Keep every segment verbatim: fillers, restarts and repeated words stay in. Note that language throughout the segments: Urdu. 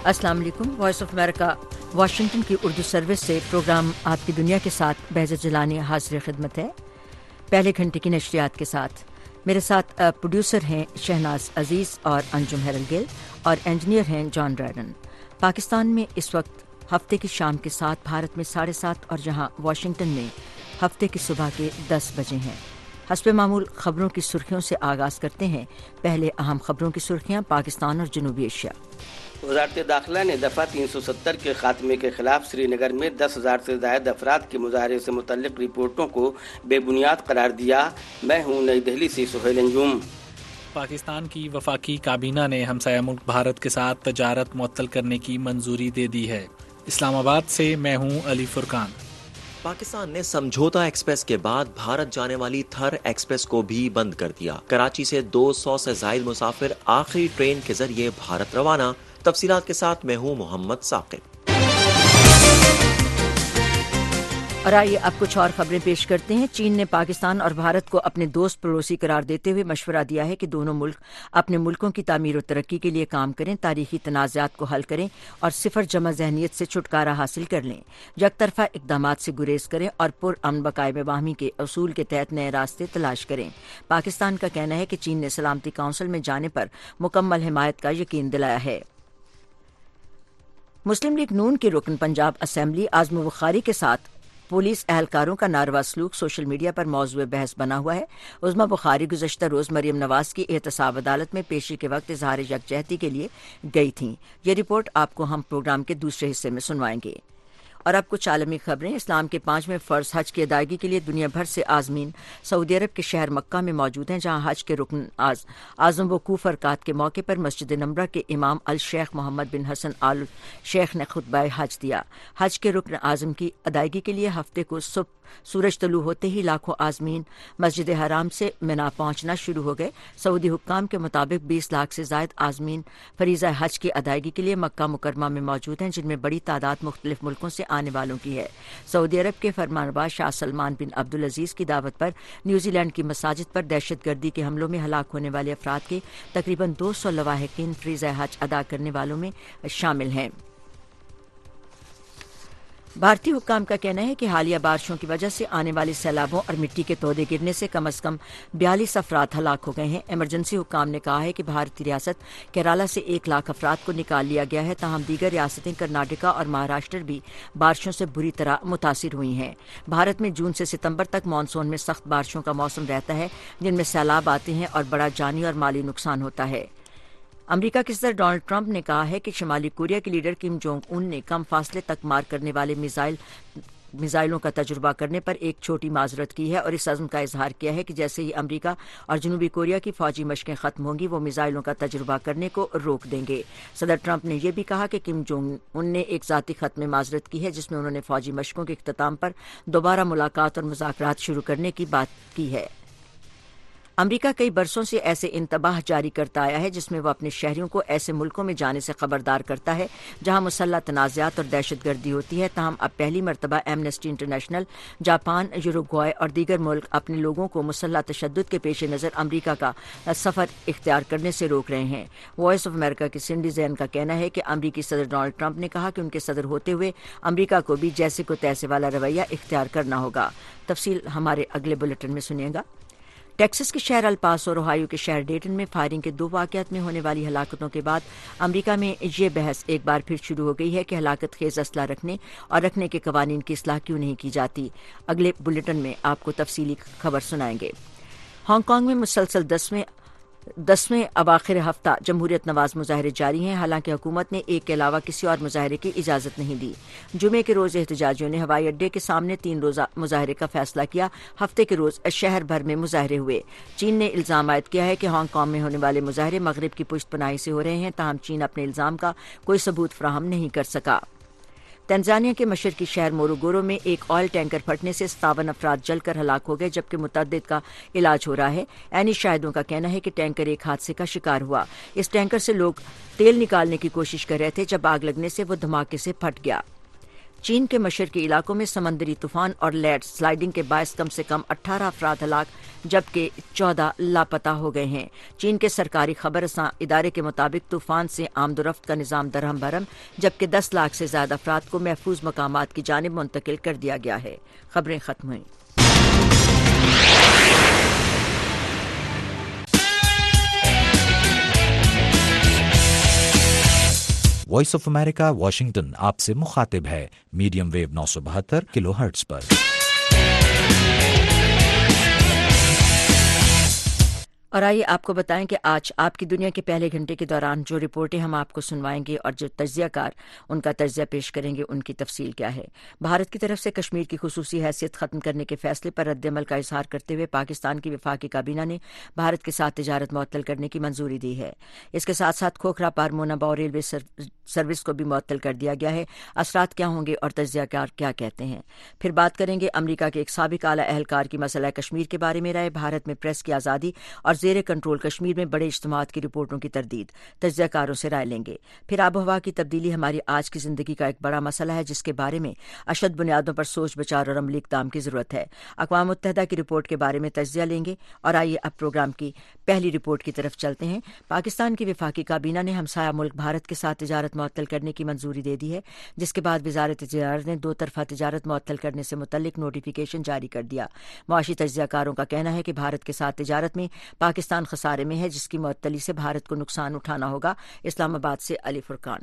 अस्सलाम वालेकुम। वॉइस ऑफ अमेरिका वाशिंगटन की उर्दू सर्विस से प्रोग्राम आपकी दुनिया के साथ बेहज़त जिलानी हाजिर खिदमत है। पहले घंटे की नशरियात के साथ मेरे साथ प्रोड्यूसर हैं शहनाज अजीज़ और अंजुम हेरलगिल और इंजीनियर हैं जॉन ड्रैडन। पाकिस्तान में इस वक्त हफ्ते की शाम के साथ, भारत में साढ़े सात और जहां वाशिंगटन में हफ्ते की सुबह के दस बजे हैं। हस्बे मामूल खबरों की सुर्खियों से आगाज़ करते हैं। पहले अहम खबरों की सुर्खियां पाकिस्तान और जनूबी एशिया। वज़ारत दाखिला ने दफ़ा तीन सौ सत्तर के खात्मे के खिलाफ श्रीनगर में दस हज़ार से ज़ायद अफराद के मुजाहरे से मुतल्लिक रिपोर्टों को बेबुनियाद करार दिया। मैं हूँ नई दिल्ली से सुहेल अंजुम। पाकिस्तान की वफाकी काबीना ने हमसाया मुल्क भारत के साथ तजारत मुअत्तल करने की मंजूरी दे दी है। इस्लामाबाद से मैं हूँ अली फुरकान। पाकिस्तान ने समझौता एक्सप्रेस के बाद भारत जाने वाली थर एक्सप्रेस को भी बंद कर दिया। कराची से दो सौ से जायद मुसाफिर आखिरी ट्रेन के जरिए भारत रवाना। तफसीलात के साथ मैं हूँ मोहम्मद साकिब। और आइए अब कुछ और खबरें पेश करते हैं। चीन ने पाकिस्तान और भारत को अपने दोस्त पड़ोसी करार देते हुए मशवरा दिया है कि दोनों मुल्क अपने मुल्कों की तामीर और तरक्की के लिए काम करें, तारीखी तनाज़ात को हल करें और सिफर जमा जहनीत से छुटकारा हासिल कर लें, यकतरफा इक़दामात से गुरेज करें और पुरअमन बकाए में बाहमी के असूल के तहत नए रास्ते तलाश करें। पाकिस्तान का कहना है कि चीन ने सलामती काउंसिल में जाने पर मुकम्मल हिमायत का यकीन दिलाया है। मुस्लिम लीग नून के रुकन पंजाब असेंबली आज़म बुखारी के साथ पुलिस एहलकारों का नारवा सलूक सोशल मीडिया पर मौजूद बहस बना हुआ है। उज़्मा बुखारी गुज़श्ता रोज़ मरियम नवाज की एहतसाब अदालत में पेशी के वक्त इजहार यकजहती के लिए गई थीं। ये रिपोर्ट आपको हम प्रोग्राम के दूसरे हिस्से में सुनवाएंगे। और अब कुछ आलमी खबरें। इस्लाम के पांचवें फ़र्ज हज की अदायगी के लिए दुनिया भर से आज़मीन सऊदी अरब के शहर मक्का में मौजूद हैं, जहां हज के रुकन आज आज़म वकूफ़ अरकात के मौके पर मस्जिद नमरा के इमाम अल शेख मोहम्मद बिन हसन आल शेख ने खुतबा हज दिया। हज के रुकन आज़म की अदायगी के लिए हफ्ते को सुबह सूरज तलू होते ही लाखों आज़मीन मस्जिद हराम से मिना पहुंचना शुरू हो गए। सऊदी हुक्काम के मुताबिक बीस लाख से ज़ायद आज़मीन फरीज़ा हज की अदायगी के लिए मक्का मुकरमा में मौजूद हैं, जिनमें बड़ी तादाद मुख्तलिफ मुल्कों से आने वालों की है। सऊदी अरब के फरमानरवा शाह सलमान बिन अब्दुल अजीज की दावत पर न्यूजीलैंड की मसाजिद पर दहशत गर्दी के हमलों में हलाक होने वाले अफराद के तकरीबन दो सौ लवाहिकीन फरीज़ा हज अदा करने वालों में शामिल हैं। भारतीय हुक्काम का कहना है कि हालिया बारिशों की वजह से आने वाले सैलाबों और मिट्टी के तोदे गिरने से कम अज कम बयालीस अफराद हलाक हो गए हैं। इमरजेंसी हुक्काम ने कहा है कि भारतीय रियासत केरला से एक लाख अफराद को निकाल लिया गया है, ताहम दीगर रियासतें कर्नाटका और महाराष्ट्र भी बारिशों से बुरी तरह मुतासिर हुई हैं। भारत में जून से सितम्बर तक मानसून में सख्त बारिशों का मौसम रहता है, जिनमें सैलाब आते हैं और बड़ा जानी और माली नुकसान होता है। अमेरिका के सदर डोनाल्ड ट्रंप ने कहा है कि शिमाली कोरिया के लीडर किम जोंग उन ने कम फासले तक मार करने वाले मिसाइल मिसाइलों का तजुर्बा करने पर एक छोटी माजरत की है और इस अज़्म का इजहार किया है कि जैसे ही अमेरिका और जनूबी कोरिया की फौजी मशकें खत्म होंगी, वो मिसाइलों का तजुर्बा करने को रोक देंगे। सदर ट्रंप ने यह भी कहा कि किम जोंग उन ने एक ज़ाती खत में माजरत की है, जिसमें उन्होंने फौजी मशकों के इख्तिताम पर दोबारा मुलाकात और मुज़ाकरात शुरू करने की बात की है। अमेरिका कई बरसों से ऐसे इंतबाह जारी करता आया है, जिसमें वह अपने शहरियों को ऐसे मुल्कों में जाने से खबरदार करता है जहां मुसल्लह तनाज़ात और दहशत गर्दी होती है। ताहम अब पहली मरतबा एमनेस्टी इंटरनेशनल, जापान, यूरुग्वाय और दीगर मुल्क अपने लोगों को मुसल्लह तशद्दुद के पेश नज़र अमरीका का सफ़र इख्तियार करने से रोक रहे हैं। वॉइस ऑफ अमेरिका की सिंडी जैन का कहना है कि अमरीकी सदर डोनाल्ड ट्रंप ने कहा कि उनके सदर होते हुए अमरीका को भी जैसे को तैसे वाला रवैया इख्तियार करना होगा। तफसील हमारे अगले बुलेटिन में सुनिएगा। टेक्सास के शहर अल पासो और ओहायो के शहर डेटन में फायरिंग के दो वाक़यात में होने वाली हलाकतों के बाद अमरीका में ये बहस एक बार फिर शुरू हो गई है कि हलाकत खेज असला रखने और रखने के कवानीन की इस्लाह क्यों नहीं की जाती। अगले बुलेटिन में आपको तफसीली खबर सुनाएंगे। हांगकांग में मुसलसल दसवें दसवें अवाखिर हफ्ता जमहूरियत नवाज मुजाहरे जारी हैं। हालांकि हुकूमत ने एक के अलावा किसी और मुजाहरे की इजाज़त नहीं दी। जुमे के रोज़ एहतजाजियों ने हवाई अड्डे के सामने तीन रोज़ा मुजाहरे का फैसला किया। हफ्ते के रोज़ शहर भर में मुजाहरे हुए। चीन ने इल्ज़ाम आयद किया है कि हांगकांग में होने वाले मुजाहरे मगरिब की पुष्टपनाही से हो रहे हैं, ताहम चीन अपने इल्ज़ाम का कोई सबूत फराहम नहीं कर सका। तंजानिया के मशरकी शहर मोरोगोरो में एक ऑयल टैंकर फटने से सतावन अफराद जलकर हलाक हो गए, जबकि मुतअद्दिद का इलाज हो रहा है। ऐनी शाहिदों का कहना है कि टैंकर एक हादसे का शिकार हुआ। इस टैंकर से लोग तेल निकालने की कोशिश कर रहे थे जब आग लगने से वो धमाके से फट गया। چین کے مشرقی علاقوں میں سمندری طوفان اور لینڈ سلائیڈنگ کے باعث کم سے کم اٹھارہ افراد ہلاک جبکہ چودہ لاپتہ ہو گئے ہیں۔ چین کے سرکاری خبر رساں ادارے کے مطابق طوفان سے آمد و رفت کا نظام درہم برہم جبکہ دس لاکھ سے زیادہ افراد کو محفوظ مقامات کی جانب منتقل کر دیا گیا ہے۔ خبریں ختم ہوئیں۔ وائس آف امریکہ واشنگٹن آپ سے مخاطب ہے میڈیم ویو نو سو بہتر کلو ہرٹز پر۔ اور آئیے آپ کو بتائیں کہ آج آپ کی دنیا کے پہلے گھنٹے کے دوران جو رپورٹیں ہم آپ کو سنوائیں گے اور جو تجزیہ کار ان کا تجزیہ پیش کریں گے ان کی تفصیل کیا ہے۔ بھارت کی طرف سے کشمیر کی خصوصی حیثیت ختم کرنے کے فیصلے پر رد عمل کا اظہار کرتے ہوئے پاکستان کی وفاقی کابینہ نے بھارت کے ساتھ تجارت معطل کرنے کی منظوری دی ہے۔ اس کے ساتھ ساتھ کھوکھرا پار موناباو ریلوے سروس کو بھی معطل کر دیا گیا ہے۔ اثرات کیا ہوں گے اور تجزیہ کار کیا کہتے ہیں؟ پھر بات کریں گے امریکہ کے ایک سابق اعلی اہلکار کی مسئلہ کشمیر کے بارے میں رائے، بھارت میں پریس کی آزادی اور زیر کنٹرول کشمیر میں بڑے اجتماعات کی رپورٹوں کی تردید، تجزیہ کاروں سے رائے لیں گے۔ پھر آب و ہوا کی تبدیلی ہماری آج کی زندگی کا ایک بڑا مسئلہ ہے جس کے بارے میں اشد بنیادوں پر سوچ بچار اور عملی اقدام کی ضرورت ہے۔ اقوام متحدہ کی رپورٹ کے بارے میں تجزیہ لیں گے۔ اور آئیے اب پروگرام کی پہلی رپورٹ کی طرف چلتے ہیں۔ پاکستان کی وفاقی کابینہ نے ہمسایہ ملک بھارت کے ساتھ تجارت معطل کرنے کی منظوری دے دی ہے، جس کے بعد وزارت تجارت نے دو طرفہ تجارت معطل کرنے سے متعلق نوٹیفیکیشن جاری کر دیا۔ معاشی تجزیہ کاروں کا کہنا ہے کہ بھارت کے ساتھ تجارت میں پاکستان خسارے میں ہے، جس کی معطلی سے بھارت کو نقصان اٹھانا ہوگا۔ اسلام آباد سے علی فرقان۔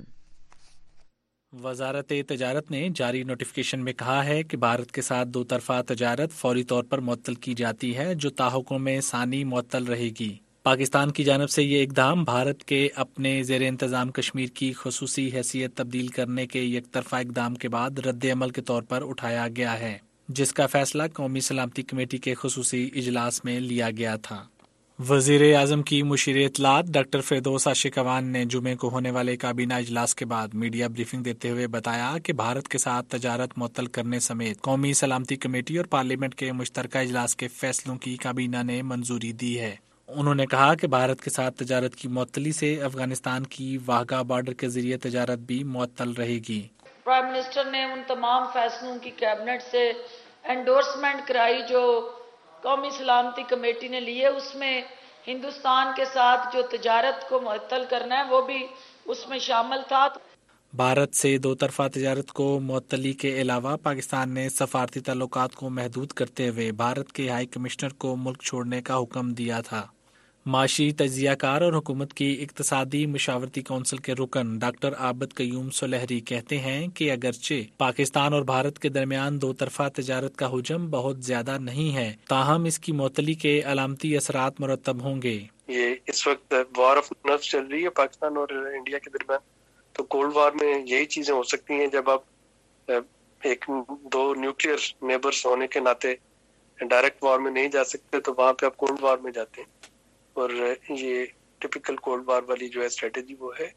وزارت تجارت نے جاری نوٹیفیکیشن میں کہا ہے کہ بھارت کے ساتھ دو طرفہ تجارت فوری طور پر معطل کی جاتی ہے، جو تاحکم ثانی معطل رہے گی۔ پاکستان کی جانب سے یہ اقدام بھارت کے اپنے زیر انتظام کشمیر کی خصوصی حیثیت تبدیل کرنے کے یک طرفہ اقدام کے بعد رد عمل کے طور پر اٹھایا گیا ہے، جس کا فیصلہ قومی سلامتی کمیٹی کے خصوصی اجلاس میں لیا گیا تھا۔ وزیر اعظم کی مشیر اطلاعات ڈاکٹر فردوس عاشقوان نے جمعے کو ہونے والے کابینہ اجلاس کے بعد میڈیا بریفنگ دیتے ہوئے بتایا کہ بھارت کے ساتھ تجارت معطل کرنے سمیت قومی سلامتی کمیٹی اور پارلیمنٹ کے مشترکہ اجلاس کے فیصلوں کی کابینہ نے منظوری دی ہے۔ انہوں نے کہا کہ بھارت کے ساتھ تجارت کی معطلی سے افغانستان کی واہگہ بارڈر کے ذریعے تجارت بھی معطل رہے گی۔ پرائم منسٹر نے ان تمام فیصلوں کی کیبنٹ سے انڈورسمنٹ کرائی جو قومی سلامتی کمیٹی نے لیے، اس میں ہندوستان کے ساتھ جو تجارت کو معطل کرنا ہے وہ بھی اس میں شامل تھا۔ بھارت سے دو طرفہ تجارت کو معطلی کے علاوہ پاکستان نے سفارتی تعلقات کو محدود کرتے ہوئے بھارت کے ہائی کمشنر کو ملک چھوڑنے کا حکم دیا تھا۔ معاشی تجزیہ کار اور حکومت کی اقتصادی مشاورتی کونسل کے رکن ڈاکٹر عابد قیوم سلیحری کہتے ہیں کہ اگرچہ پاکستان اور بھارت کے درمیان دو طرفہ تجارت کا حجم بہت زیادہ نہیں ہے، تاہم اس کی معطلی کے علامتی اثرات مرتب ہوں گے۔ یہ اس وقت وار آف نرفز چل رہی ہے پاکستان اور انڈیا کے درمیان، تو کولڈ وار میں یہی چیزیں ہو سکتی ہیں جب آپ ایک دو نیوکلیئر نیبرز ہونے کے ناطے ڈائریکٹ وار میں نہیں جا سکتے، تو وہاں پہ آپ کولڈ وار میں جاتے ہیں، اور یہ ٹپیکل کولڈ وار والی جو ہے اسٹریٹجی وہ ہے۔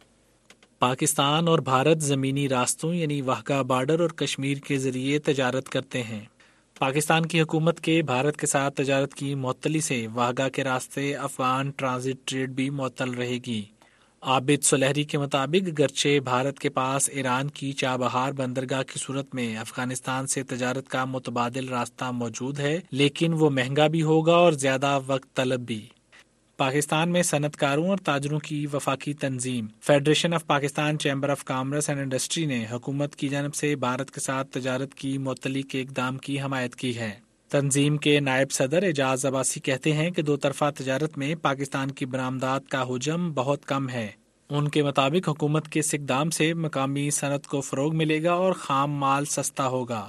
پاکستان اور بھارت زمینی راستوں یعنی واہگہ بارڈر اور کشمیر کے ذریعے تجارت کرتے ہیں۔ پاکستان کی حکومت کے بھارت کے ساتھ تجارت کی معطلی سے واہگہ کے راستے افغان ٹرانزٹ ٹریڈ بھی معطل رہے گی۔ عابد سلیحری کے مطابق اگرچہ بھارت کے پاس ایران کی چابہار بندرگاہ کی صورت میں افغانستان سے تجارت کا متبادل راستہ موجود ہے، لیکن وہ مہنگا بھی ہوگا اور زیادہ وقت طلب بھی۔ پاکستان میں صنعت کاروں اور تاجروں کی وفاقی تنظیم Federation of Pakistan Chamber of Commerce and Industry نے حکومت کی جانب سے بھارت کے ساتھ تجارت کی معطلی کے اقدام کی حمایت کی ہے۔ تنظیم کے نائب صدر اعجاز عباسی کہتے ہیں کہ دو طرفہ تجارت میں پاکستان کی برآمدات کا حجم بہت کم ہے۔ ان کے مطابق حکومت کے اس اقدام سے مقامی صنعت کو فروغ ملے گا اور خام مال سستا ہوگا۔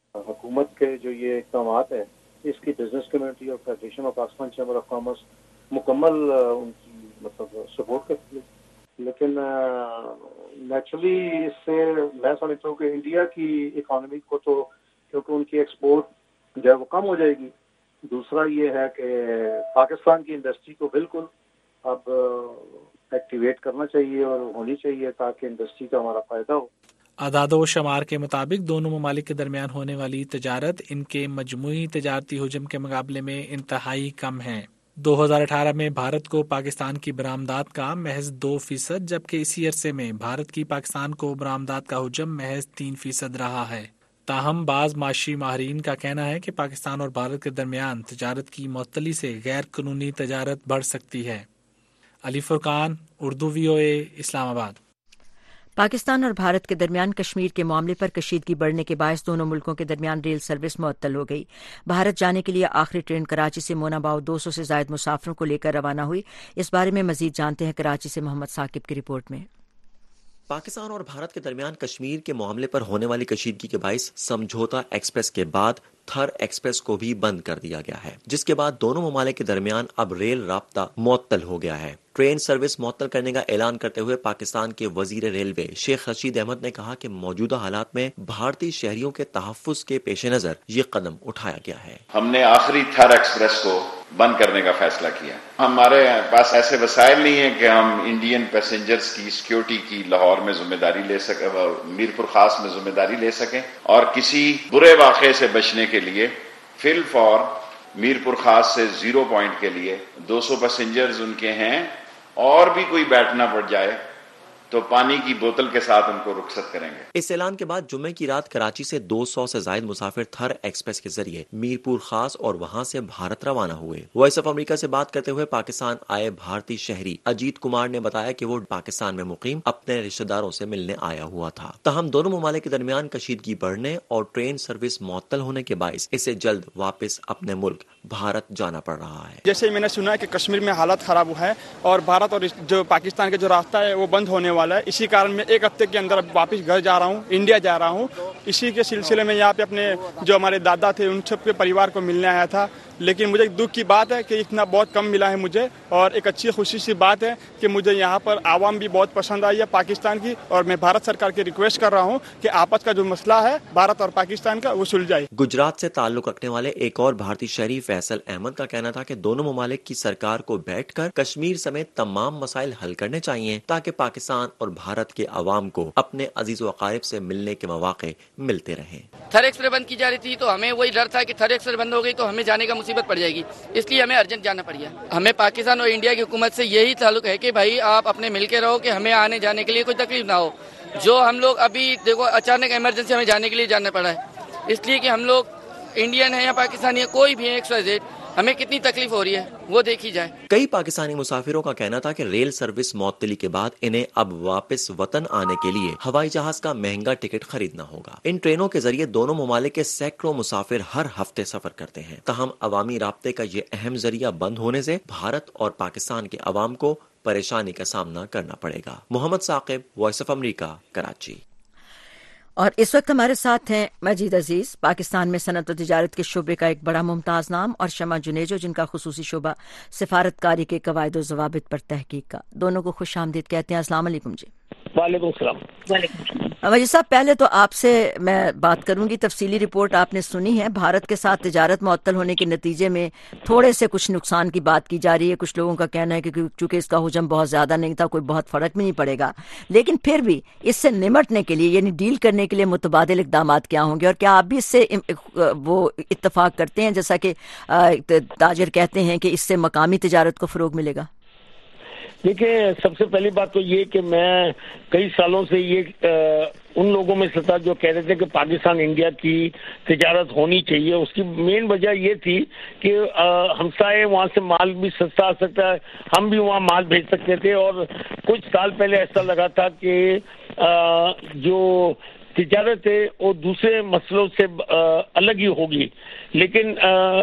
حکومت کے جو یہ اقدامات ہیں، اس کی بزنس کمیونٹی اور Federation of Pakistan Chamber of Commerce مکمل ان کی مطلب سپورٹ کرتی ہے، لیکن نیچرلی اس سے میں سمجھتا ہوں کہ انڈیا کی اکانومی کو تو کیونکہ ان کی ایکسپورٹ جو ہے وہ کم ہو جائے گی، دوسرا یہ ہے کہ پاکستان کی انڈسٹری کو بالکل اب ایکٹیویٹ کرنا چاہیے اور ہونی چاہیے تاکہ انڈسٹری کا ہمارا فائدہ ہو۔ اعداد و شمار کے مطابق دونوں ممالک کے درمیان ہونے والی تجارت ان کے مجموعی تجارتی حجم کے مقابلے میں انتہائی کم ہے۔ دو ہزار اٹھارہ میں بھارت کو پاکستان کی برآمدات کا محض دو فیصد جبکہ اسی عرصے میں بھارت کی پاکستان کو برآمدات کا حجم محض تین فیصد رہا ہے۔ تاہم بعض معاشی ماہرین کا کہنا ہے کہ پاکستان اور بھارت کے درمیان تجارت کی معطلی سے غیر قانونی تجارت بڑھ سکتی ہے۔ علی فرقان، اردو وی او اے، اسلام آباد۔ پاکستان اور بھارت کے درمیان کشمیر کے معاملے پر کشیدگی بڑھنے کے باعث دونوں ملکوں کے درمیان ریل سروس معطل ہو گئی۔ بھارت جانے کے لیے آخری ٹرین کراچی سے موناباؤ دو سو سے زائد مسافروں کو لے کر روانہ ہوئی۔ اس بارے میں مزید جانتے ہیں کراچی سے محمد ثاقب کی رپورٹ میں۔ پاکستان اور بھارت کے درمیان کشمیر کے معاملے پر ہونے والی کشیدگی کے باعث سمجھوتا ایکسپریس کے بعد تھر ایکسپریس کو بھی بند کر دیا گیا ہے، جس کے بعد دونوں ممالک کے درمیان اب ریل رابطہ معطل ہو گیا ہے۔ ٹرین سروس معطل کرنے کا اعلان کرتے ہوئے پاکستان کے وزیر ریلوے شیخ رشید احمد نے کہا کہ موجودہ حالات میں بھارتی شہریوں کے تحفظ کے پیش نظر یہ قدم اٹھایا گیا ہے۔ ہم نے آخری تھر ایکسپریس کو بند کرنے کا فیصلہ کیا۔ ہمارے پاس ایسے وسائل نہیں ہیں کہ ہم انڈین پیسنجرز کی سیکیورٹی کی لاہور میں ذمہ داری لے سکیں، میرپور خاص میں ذمہ داری لے سکیں، اور کسی برے واقعے سے بچنے کے لیے فی الفور میرپور خاص سے زیرو پوائنٹ کے لیے دو سو پیسنجرز ان کے ہیں، اور بھی کوئی بیٹھنا پڑ جائے تو پانی کی بوتل کے ساتھ ان کو رخصت کریں گے۔ اس اعلان کے بعد جمعے کی رات کراچی سے دو سو سے زائد مسافر تھر ایکسپریس کے ذریعے میرپور خاص اور وہاں سے بھارت روانہ ہوئے۔ وائس آف امریکہ سے بات کرتے ہوئے پاکستان آئے بھارتی شہری اجیت کمار نے بتایا کہ وہ پاکستان میں مقیم اپنے رشتہ داروں سے ملنے آیا ہوا تھا، تاہم دونوں ممالک کے درمیان کشیدگی بڑھنے اور ٹرین سروس معطل ہونے کے باعث اسے جلد واپس اپنے ملک بھارت جانا پڑ رہا ہے۔ جیسے میں نے سنا ہے کہ کشمیر میں حالت خراب ہے اور بھارت اور جو پاکستان کا جو راستہ ہے وہ بند ہونے والا ہے، اسی کارن میں ایک ہفتے کے اندر اب واپس گھر جا رہا ہوں، انڈیا جا رہا ہوں۔ اسی کے سلسلے میں یہاں پہ اپنے جو ہمارے دادا تھے ان سب کے پریوار کو ملنے آیا تھا، لیکن مجھے ایک دکھ کی بات ہے کہ اتنا بہت کم ملا ہے مجھے، اور ایک اچھی خوشی سی بات ہے کہ مجھے یہاں پر عوام بھی بہت پسند آئی ہے پاکستان کی، اور میں بھارت سرکار کی ریکویسٹ کر رہا ہوں کہ آپس کا جو مسئلہ ہے بھارت اور پاکستان کا وہ سلجھائے۔ گجرات سے تعلق رکھنے والے ایک اور بھارتی شہری فیصل احمد کا کہنا تھا کہ دونوں ممالک کی سرکار کو بیٹھ کر کشمیر سمیت تمام مسائل حل کرنے چاہیے تاکہ پاکستان اور بھارت کے عوام کو اپنے عزیز و اقارب سے ملنے کے مواقع ملتے رہیں۔ تھر ایکسپریس بند کی جا رہی تھی تو ہمیں وہی ڈر تھا کہ تھر ایکسپریس بند ہو گئی تو ہمیں جانے کا مصیبت پڑ جائے گی، اس لیے ہمیں ارجنٹ جانا پڑ گیا۔ ہمیں پاکستان اور انڈیا کی حکومت سے یہی تعلق ہے کہ بھائی آپ اپنے مل کے رہو کہ ہمیں آنے جانے کے لیے کوئی تکلیف نہ ہو۔ جو ہم لوگ ابھی دیکھو اچانک ایمرجنسی ہمیں جانے کے لیے جانا پڑا ہے، اس لیے کہ ہم لوگ انڈین ہیں یا پاکستانی ہیں، کوئی بھی ہے ایکس وائی زیڈ، ہمیں کتنی تکلیف ہو رہی ہے وہ دیکھی جائے۔ کئی پاکستانی مسافروں کا کہنا تھا کہ ریل سروس معطلی کے بعد انہیں اب واپس وطن آنے کے لیے ہوائی جہاز کا مہنگا ٹکٹ خریدنا ہوگا۔ ان ٹرینوں کے ذریعے دونوں ممالک کے سینکڑوں مسافر ہر ہفتے سفر کرتے ہیں، تاہم عوامی رابطے کا یہ اہم ذریعہ بند ہونے سے بھارت اور پاکستان کے عوام کو پریشانی کا سامنا کرنا پڑے گا۔ Muhammad Saqib, Voice of America, Karachi. اور اس وقت ہمارے ساتھ ہیں مجید عزیز، پاکستان میں صنعت و تجارت کے شعبے کا ایک بڑا ممتاز نام، اور شمع جنیجو، جن کا خصوصی شعبہ سفارت کاری کے قواعد و ضوابط پر تحقیق کا۔ دونوں کو خوش آمدید کہتے ہیں۔ السلام علیکم جی۔ وعلیکم السلام۔ مجید صاحب، پہلے تو آپ سے میں بات کروں گی، تفصیلی رپورٹ آپ نے سنی ہے، بھارت کے ساتھ تجارت معطل ہونے کے نتیجے میں تھوڑے سے کچھ نقصان کی بات کی جا رہی ہے۔ کچھ لوگوں کا کہنا ہے کہ چونکہ اس کا حجم بہت زیادہ نہیں تھا، کوئی بہت فرق بھی نہیں پڑے گا، لیکن پھر بھی اس سے نمٹنے کے لیے یعنی ڈیل کرنے کے لیے متبادل اقدامات کیا ہوں گے، اور کیا آپ بھی اس سے وہ اتفاق کرتے ہیں جیسا کہ تاجر کہتے ہیں کہ اس سے مقامی تجارت کو فروغ ملے گا؟ دیکھیں، سب سے پہلی بات تو یہ کہ میں کئی سالوں سے یہ ان لوگوں میں سے تھا جو کہہ رہے تھے کہ پاکستان انڈیا کی تجارت ہونی چاہیے۔ اس کی مین وجہ یہ تھی کہ ہمسائے وہاں سے مال بھی سستا آ سکتا ہے، ہم بھی وہاں مال بھیج سکتے تھے، اور کچھ سال پہلے ایسا لگا تھا کہ جو تجارت ہے وہ دوسرے مسئلوں سے الگ ہی ہوگی، لیکن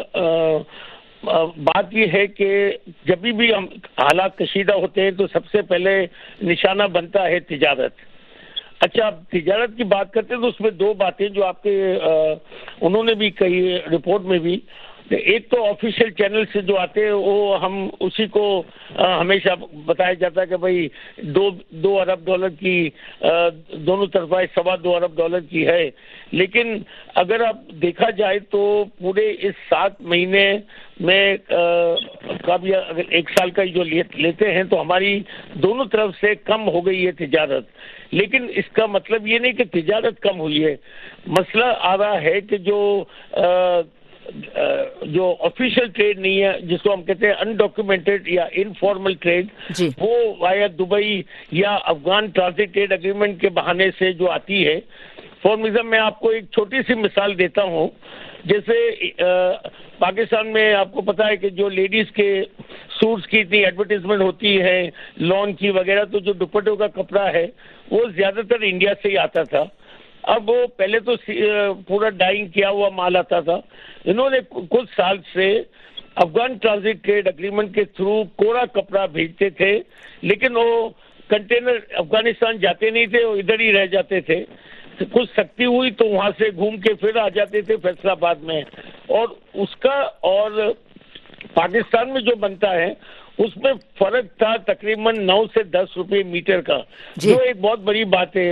بات یہ ہے کہ جب بھی ہم حالات کشیدہ ہوتے ہیں تو سب سے پہلے نشانہ بنتا ہے تجارت۔ اچھا، تجارت کی بات کرتے ہیں تو اس میں دو باتیں جو آپ کے انہوں نے بھی کہی رپورٹ میں بھی، ایک تو آفیشیل چینل سے جو آتے ہیں وہ ہم اسی کو ہمیشہ بتایا جاتا ہے کہ بھائی دو دو ارب ڈالر کی دونوں طرفہ سوا دو ارب ڈالر کی ہے، لیکن اگر آپ دیکھا جائے تو پورے اس سات مہینے میں کا بھی اگر ایک سال کا جو لیتے ہیں تو ہماری دونوں طرف سے کم ہو گئی ہے تجارت، لیکن اس کا مطلب یہ نہیں کہ تجارت کم ہوئی ہے۔ مسئلہ آ رہا ہے کہ جو جو آفیشیل ٹریڈ نہیں ہے جس کو ہم کہتے ہیں انڈاکیومنٹڈ یا انفارمل ٹریڈ جی. وہ وایا دبئی یا افغان ٹرانزٹ ٹریڈ اگریمنٹ کے بہانے سے جو آتی ہے. فارمزم میں آپ کو ایک چھوٹی سی مثال دیتا ہوں. جیسے پاکستان میں آپ کو پتا ہے کہ جو لیڈیز کے سوٹس کی اتنی ایڈورٹیزمنٹ ہوتی ہے لان کی وغیرہ, تو جو دوپٹوں کا کپڑا ہے وہ زیادہ تر انڈیا سے ہی آتا تھا. اب وہ پہلے تو پورا ڈائنگ کیا ہوا مال آتا تھا. انہوں نے کچھ سال سے افغان ٹرانزٹ ٹریڈ اگریمنٹ کے تھرو کوڑا کپڑا بھیجتے تھے, لیکن وہ کنٹینر افغانستان جاتے نہیں تھے, وہ ادھر ہی رہ جاتے تھے. کچھ سختی ہوئی تو وہاں سے گھوم کے پھر آ جاتے تھے فیصل آباد میں, اور اس کا اور پاکستان میں جو بنتا ہے اس میں فرق تھا تقریباً نو سے دس روپے میٹر کا, جو ایک بہت بڑی بات ہے.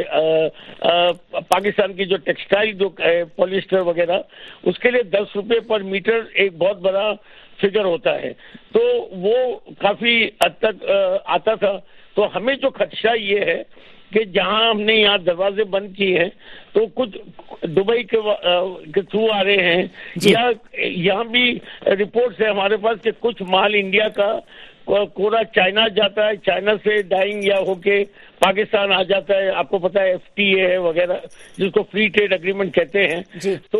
پاکستان کی جو ٹیکسٹائل جو پولیسٹر وغیرہ اس کے لیے دس روپے پر میٹر ایک بہت بڑا فگر ہوتا ہے, تو وہ کافی حد تک آتا تھا. تو ہمیں جو خدشہ یہ ہے کہ جہاں ہم نے یہاں دروازے بند کیے ہیں تو کچھ دبئی کے تھرو آ رہے ہیں, یا یہاں بھی رپورٹس ہے ہمارے پاس کہ کچھ مال انڈیا کا کوڑا چائنا جاتا ہے, چائنا سے ڈائنگ یا ہو کے پاکستان آ جاتا ہے. آپ کو پتا ہے ایف ٹی اے ہے وغیرہ جس کو فری ٹریڈ اگریمنٹ کہتے ہیں. تو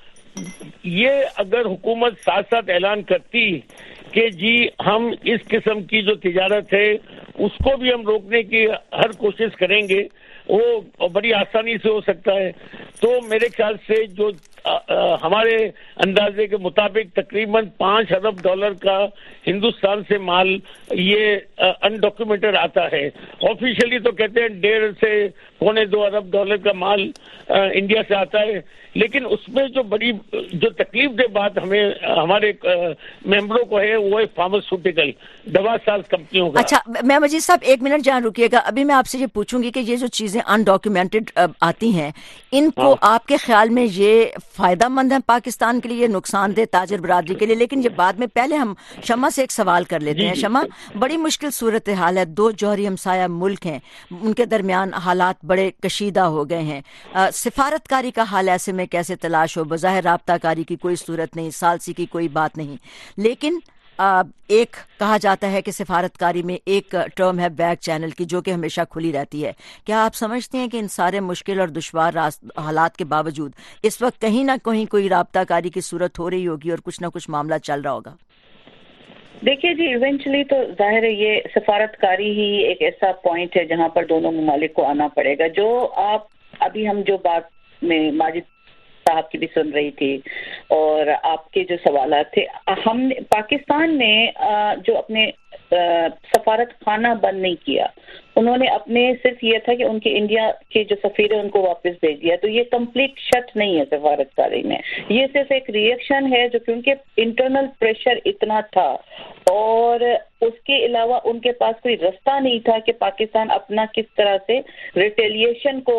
یہ اگر حکومت ساتھ ساتھ اعلان کرتی کہ جی ہم اس قسم کی جو تجارت ہے اس کو بھی ہم روکنے کی ہر کوشش کریں گے, وہ بڑی آسانی سے ہو سکتا ہے. تو میرے خیال سے جو ہمارے اندازے کے مطابق تقریباً پانچ ارب ڈالر کا ہندوستان سے مال یہ انڈاکیومنٹڈ آتا ہے. آفیشلی تو کہتے ہیں ڈیڑھ سے پونے دو ارب ڈالر کا مال انڈیا سے آتا ہے, لیکن اس میں جو بڑی جو تکلیف دہ بات ہمیں ہمارے ممبروں کو ہے وہ ہے فارماسیوٹیکل دوا ساز کمپنیوں کا. اچھا میں مجید صاحب ایک منٹ جان رکیے گا, ابھی میں آپ سے یہ پوچھوں گی کہ یہ جو چیزیں انڈاکیومنٹڈ آتی ہیں ان کو آپ کے خیال میں یہ فائدہ مند ہے پاکستان کے لیے, نقصان دہ تاجر برادری کے لیے؟ لیکن یہ بعد میں, پہلے ہم شمع سے ایک سوال کر لیتے ہیں. شمع, بڑی مشکل صورتحال ہے, دو جوہری ہمسایہ ملک ہیں, ان کے درمیان حالات بڑے کشیدہ ہو گئے ہیں. سفارت کاری کا حال ایسے میں کیسے تلاش ہو؟ بظاہر رابطہ کاری کی کوئی صورت نہیں, ثالثی کی کوئی بات نہیں, لیکن ایک کہا جاتا ہے کہ سفارت کاری میں ایک ٹرم ہے بیک چینل کی جو کہ ہمیشہ کھلی رہتی ہے. کیا آپ سمجھتے ہیں کہ ان سارے مشکل اور دشوار حالات کے باوجود اس وقت کہیں نہ کہیں کوئی رابطہ کاری کی صورت ہو رہی ہوگی اور کچھ نہ کچھ معاملہ چل رہا ہوگا؟ دیکھیے جی, ایونچولی تو ظاہر ہے یہ سفارت کاری ہی ایک ایسا پوائنٹ ہے جہاں پر دونوں ممالک کو آنا پڑے گا. جو آپ ابھی ہم جو بات میں ماجد صاحب کی بھی سن رہی تھی اور آپ کے جو سوالات تھے, ہم نے پاکستان نے جو اپنے سفارت خانہ بند نہیں کیا, انہوں نے اپنے صرف یہ تھا کہ ان کے انڈیا کے جو سفیر ہیں ان کو واپس بھیج دیا. تو یہ کمپلیٹ شٹ نہیں ہے سفارت کاری میں, یہ صرف ایک ریئیکشن ہے جو کیونکہ انٹرنل پریشر اتنا تھا اور اس کے علاوہ ان کے پاس کوئی رستہ نہیں تھا کہ پاکستان اپنا کس طرح سے ریٹیلیشن کو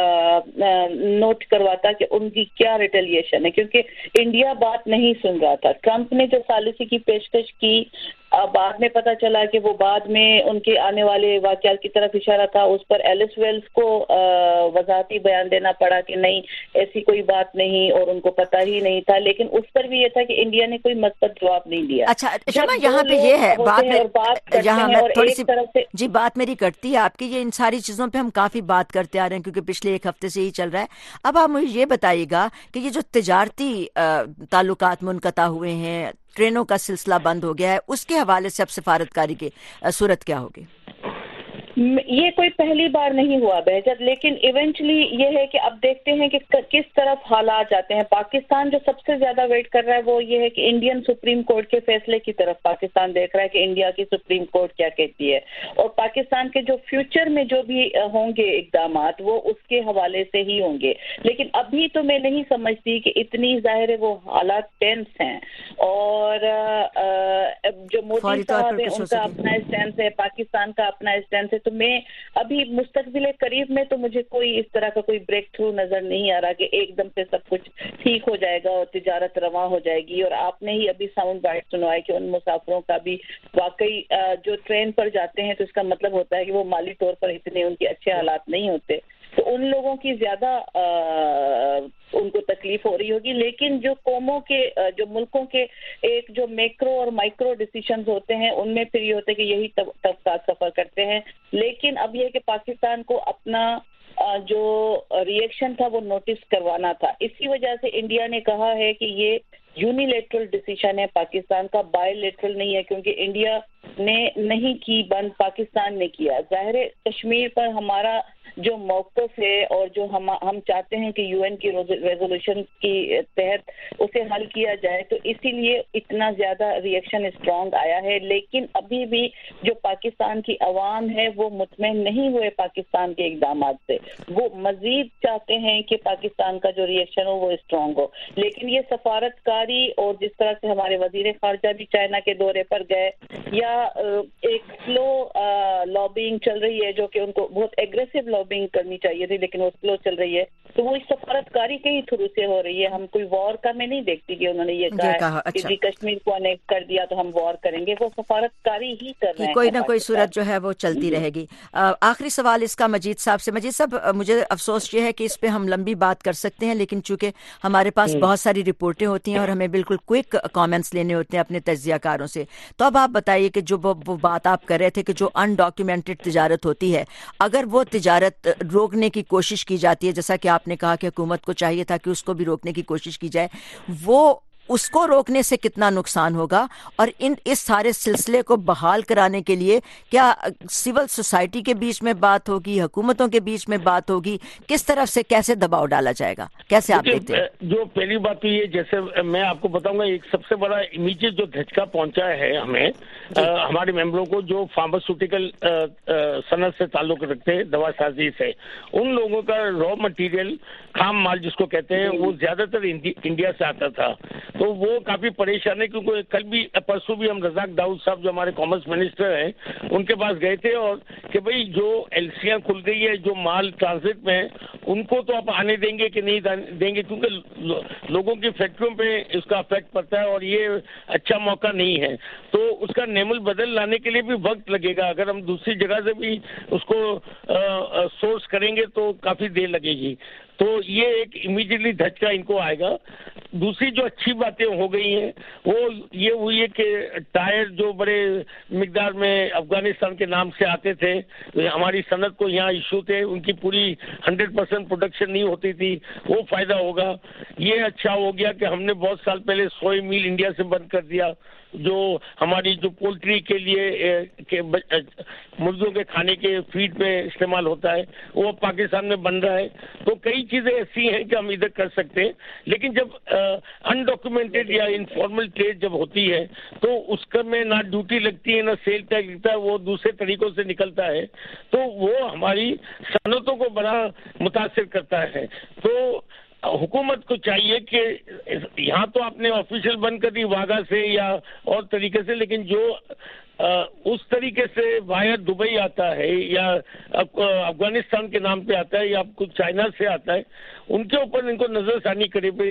نوٹ کرواتا کہ ان کی کیا ریٹیلیشن ہے, کیونکہ انڈیا بات نہیں سن رہا تھا. ٹرمپ نے جو ثالثی کی پیشکش کی, بعد میں پتہ چلا کہ وہ بعد میں ان کے آنے والے واقعات کی طرف اشارہ تھا, اس پر ایلس ویلز کو وضاحتی بیان دینا پڑا کہ نہیں ایسی کوئی بات نہیں اور ان کو پتہ ہی نہیں تھا. لیکن اس پر بھی یہ تھا کہ انڈیا نے کوئی مثبت جواب نہیں دیا. اچھا شمع, یہاں پہ یہ ہے بات میں جہاں میں تھوڑی سی جی بات میری کٹتی ہے آپ کی, یہ ان ساری چیزوں پہ ہم کافی بات کرتے آ رہے ہیں کیونکہ پچھلے ایک ہفتے سے ہی چل رہا ہے. اب آپ مجھے یہ بتائیے گا کہ یہ جو تجارتی تعلقات منقطع ہوئے ہیں, ٹرینوں کا سلسلہ بند ہو گیا ہے, اس کے حوالے سے اب سفارت کاری کی صورت کیا ہوگی؟ یہ کوئی پہلی بار نہیں ہوا بہجت, لیکن ایونچولی یہ ہے کہ اب دیکھتے ہیں کہ کس طرف حالات جاتے ہیں. پاکستان جو سب سے زیادہ ویٹ کر رہا ہے وہ یہ ہے کہ انڈین سپریم کورٹ کے فیصلے کی طرف پاکستان دیکھ رہا ہے کہ انڈیا کی سپریم کورٹ کیا کہتی ہے, اور پاکستان کے جو فیوچر میں جو بھی ہوں گے اقدامات وہ اس کے حوالے سے ہی ہوں گے. لیکن ابھی تو میں نہیں سمجھتی کہ اتنی ظاہر ہے وہ حالات ٹینس ہیں, اور جو مودی صاحب ہیں ان کا اپنا اسٹینس ہے, پاکستان کا اپنا اسٹینس ہے. تو میں ابھی مستقبل قریب میں تو مجھے کوئی اس طرح کا کوئی بریک تھرو نظر نہیں آ رہا کہ ایک دم سے سب کچھ ٹھیک ہو جائے گا اور تجارت رواں ہو جائے گی. اور آپ نے ہی ابھی ساؤنڈ بائٹ سنوایا کہ ان مسافروں کا بھی واقعی جو ٹرین پر جاتے ہیں تو اس کا مطلب ہوتا ہے کہ وہ مالی طور پر اتنے ان کے اچھے حالات نہیں ہوتے. تو ان لوگوں کی زیادہ ان کو تکلیف ہو رہی ہوگی. لیکن جو قوموں کے جو ملکوں کے ایک جو میکرو اور مائکرو ڈیسیشنز ہوتے ہیں ان میں پھر یہ ہوتا ہے کہ یہی طبقات سفر کرتے ہیں. لیکن اب یہ کہ پاکستان کو اپنا جو ریئیکشن تھا وہ نوٹس کروانا تھا. اسی وجہ سے انڈیا نے کہا ہے کہ یہ یونیلیٹرل ڈیسیشن ہے پاکستان کا, بائی لیٹرل نہیں ہے, کیونکہ انڈیا نے نہیں کی بند, پاکستان نے کیا. ظاہر ہے کشمیر پر ہمارا جو موقف ہے اور جو ہم ہم چاہتے ہیں کہ یو این کی ریزولوشن کی تحت اسے حل کیا جائے, تو اسی لیے اتنا زیادہ ریئیکشن اسٹرانگ آیا ہے. لیکن ابھی بھی جو پاکستان کی عوام ہے وہ مطمئن نہیں ہوئے پاکستان کے اقدامات سے, وہ مزید چاہتے ہیں کہ پاکستان کا جو ریئیکشن ہو وہ اسٹرانگ ہو. لیکن یہ سفارت کاری اور جس طرح سے ہمارے وزیر خارجہ بھی چائنا کے دورے پر گئے, یا ایک سلو لابینگ چل رہی ہے جو کہ ان کو بہت ایگریسو لابینگ کرنی چاہیے تھی لیکن وہ سلو چل رہی ہے, تو وہ اس سفارت کاری کے ہی تھرو سے ہو رہی ہے. ہم کوئی وار کا میں نہیں دیکھتی کہ انہوں نے یہ کہا, کہا کہ جی کشمیر کو انیکٹ کر دیا تو ہم وار کریں گے. وہ سفارت کاری ہی کر رہے ہیں, کوئی نہ کوئی صورت جو ہے وہ چلتی رہے گی. آخری سوال اس کا مجید صاحب سے. مجید صاحب, مجھے افسوس یہ ہے کہ اس پہ ہم لمبی بات کر سکتے ہیں, لیکن چونکہ ہمارے پاس بہت ساری رپورٹیں ہوتی ہیں اور ہمیں بالکل کوئک کامنٹس لینے ہوتے ہیں اپنے تجزیہ کاروں سے, تو اب آپ بتائیے کہ جو وہ بات آپ کر رہے تھے کہ جو انڈاکیومنٹڈ تجارت ہوتی ہے, اگر وہ تجارت روکنے کی کوشش کی جاتی ہے, جیسا کہ آپ نے کہا کہ حکومت کو چاہیے تھا کہ اس کو بھی روکنے کی کوشش کی جائے, وہ اس کو روکنے سے کتنا نقصان ہوگا, اور ان اس سارے سلسلے کو بحال کرانے کے لیے کیا سول سوسائٹی کے بیچ میں بات ہوگی, حکومتوں کے بیچ میں بات ہوگی, کس طرف سے کیسے دباؤ ڈالا جائے گا, کیسے آپ دیکھتے ہیں؟ جو پہلی بات تو یہ, جیسے میں آپ کو بتاؤں گا, ایک سب سے بڑا امیجیٹ جو دھچکا پہنچا ہے ہمیں ہمارے ممبروں کو جو فارماسیوٹیکل صنعت سے تعلق رکھتے ہیں, دوا سازی سے, ان لوگوں کا را مٹیریل, خام مال جس کو کہتے ہیں, وہ زیادہ تر انڈیا سے آتا تھا. تو وہ کافی پریشان ہے, کیونکہ کل بھی پرسوں بھی ہم رزاق داؤد صاحب جو ہمارے کامرس منسٹر ہیں ان کے پاس گئے تھے, اور کہ بھئی جو ایل سیاں کھل گئی ہے, جو مال ٹرانزٹ میں ان کو تو آپ آنے دیں گے کہ نہیں دیں گے, کیونکہ لوگوں کی فیکٹریوں پہ اس کا افیکٹ پڑتا ہے اور یہ اچھا موقع نہیں ہے. تو اس کا نیم البدل لانے کے لیے بھی وقت لگے گا. اگر ہم دوسری جگہ سے بھی اس کو سورس کریں گے تو کافی دیر لگے گی. تو یہ ایک امیڈیٹلی دھچکا ان کو آئے گا. دوسری جو اچھی باتیں ہو گئی ہیں وہ یہ ہوئی ہے کہ ٹائر جو بڑے مقدار میں افغانستان کے نام سے آتے تھے, ہماری صنعت کو یہاں ایشو تھے, ان کی پوری ہنڈریڈ پرسینٹ پروڈکشن نہیں ہوتی تھی, وہ فائدہ ہوگا. یہ اچھا ہو گیا کہ ہم نے بہت سال پہلے سوئے میل انڈیا سے بند کر دیا, جو ہماری جو پولٹری کے لیے مرغوں کے کھانے کے فیڈ میں استعمال ہوتا ہے, وہ پاکستان میں بن رہا ہے. تو کئی چیزیں ایسی ہیں کہ ہم ادھر کر سکتے ہیں. لیکن جب انڈاکیومنٹڈ یا انفارمل ٹریڈ جب ہوتی ہے تو اس کا میں نہ ڈیوٹی لگتی ہے نہ سیل ٹیکس لگتا ہے, وہ دوسرے طریقوں سے نکلتا ہے, تو وہ ہماری صنعتوں کو بڑا متاثر کرتا ہے. تو حکومت کو چاہیے کہ یہاں تو آپ نے آفیشیل بند کر دی واگا سے یا اور طریقے سے, لیکن جو اس طریقے سے وایا دبئی آتا ہے یا افغانستان کے نام پہ آتا ہے یا آپ کو چائنا سے آتا ہے, ان کے اوپر ان کو نظر ثانی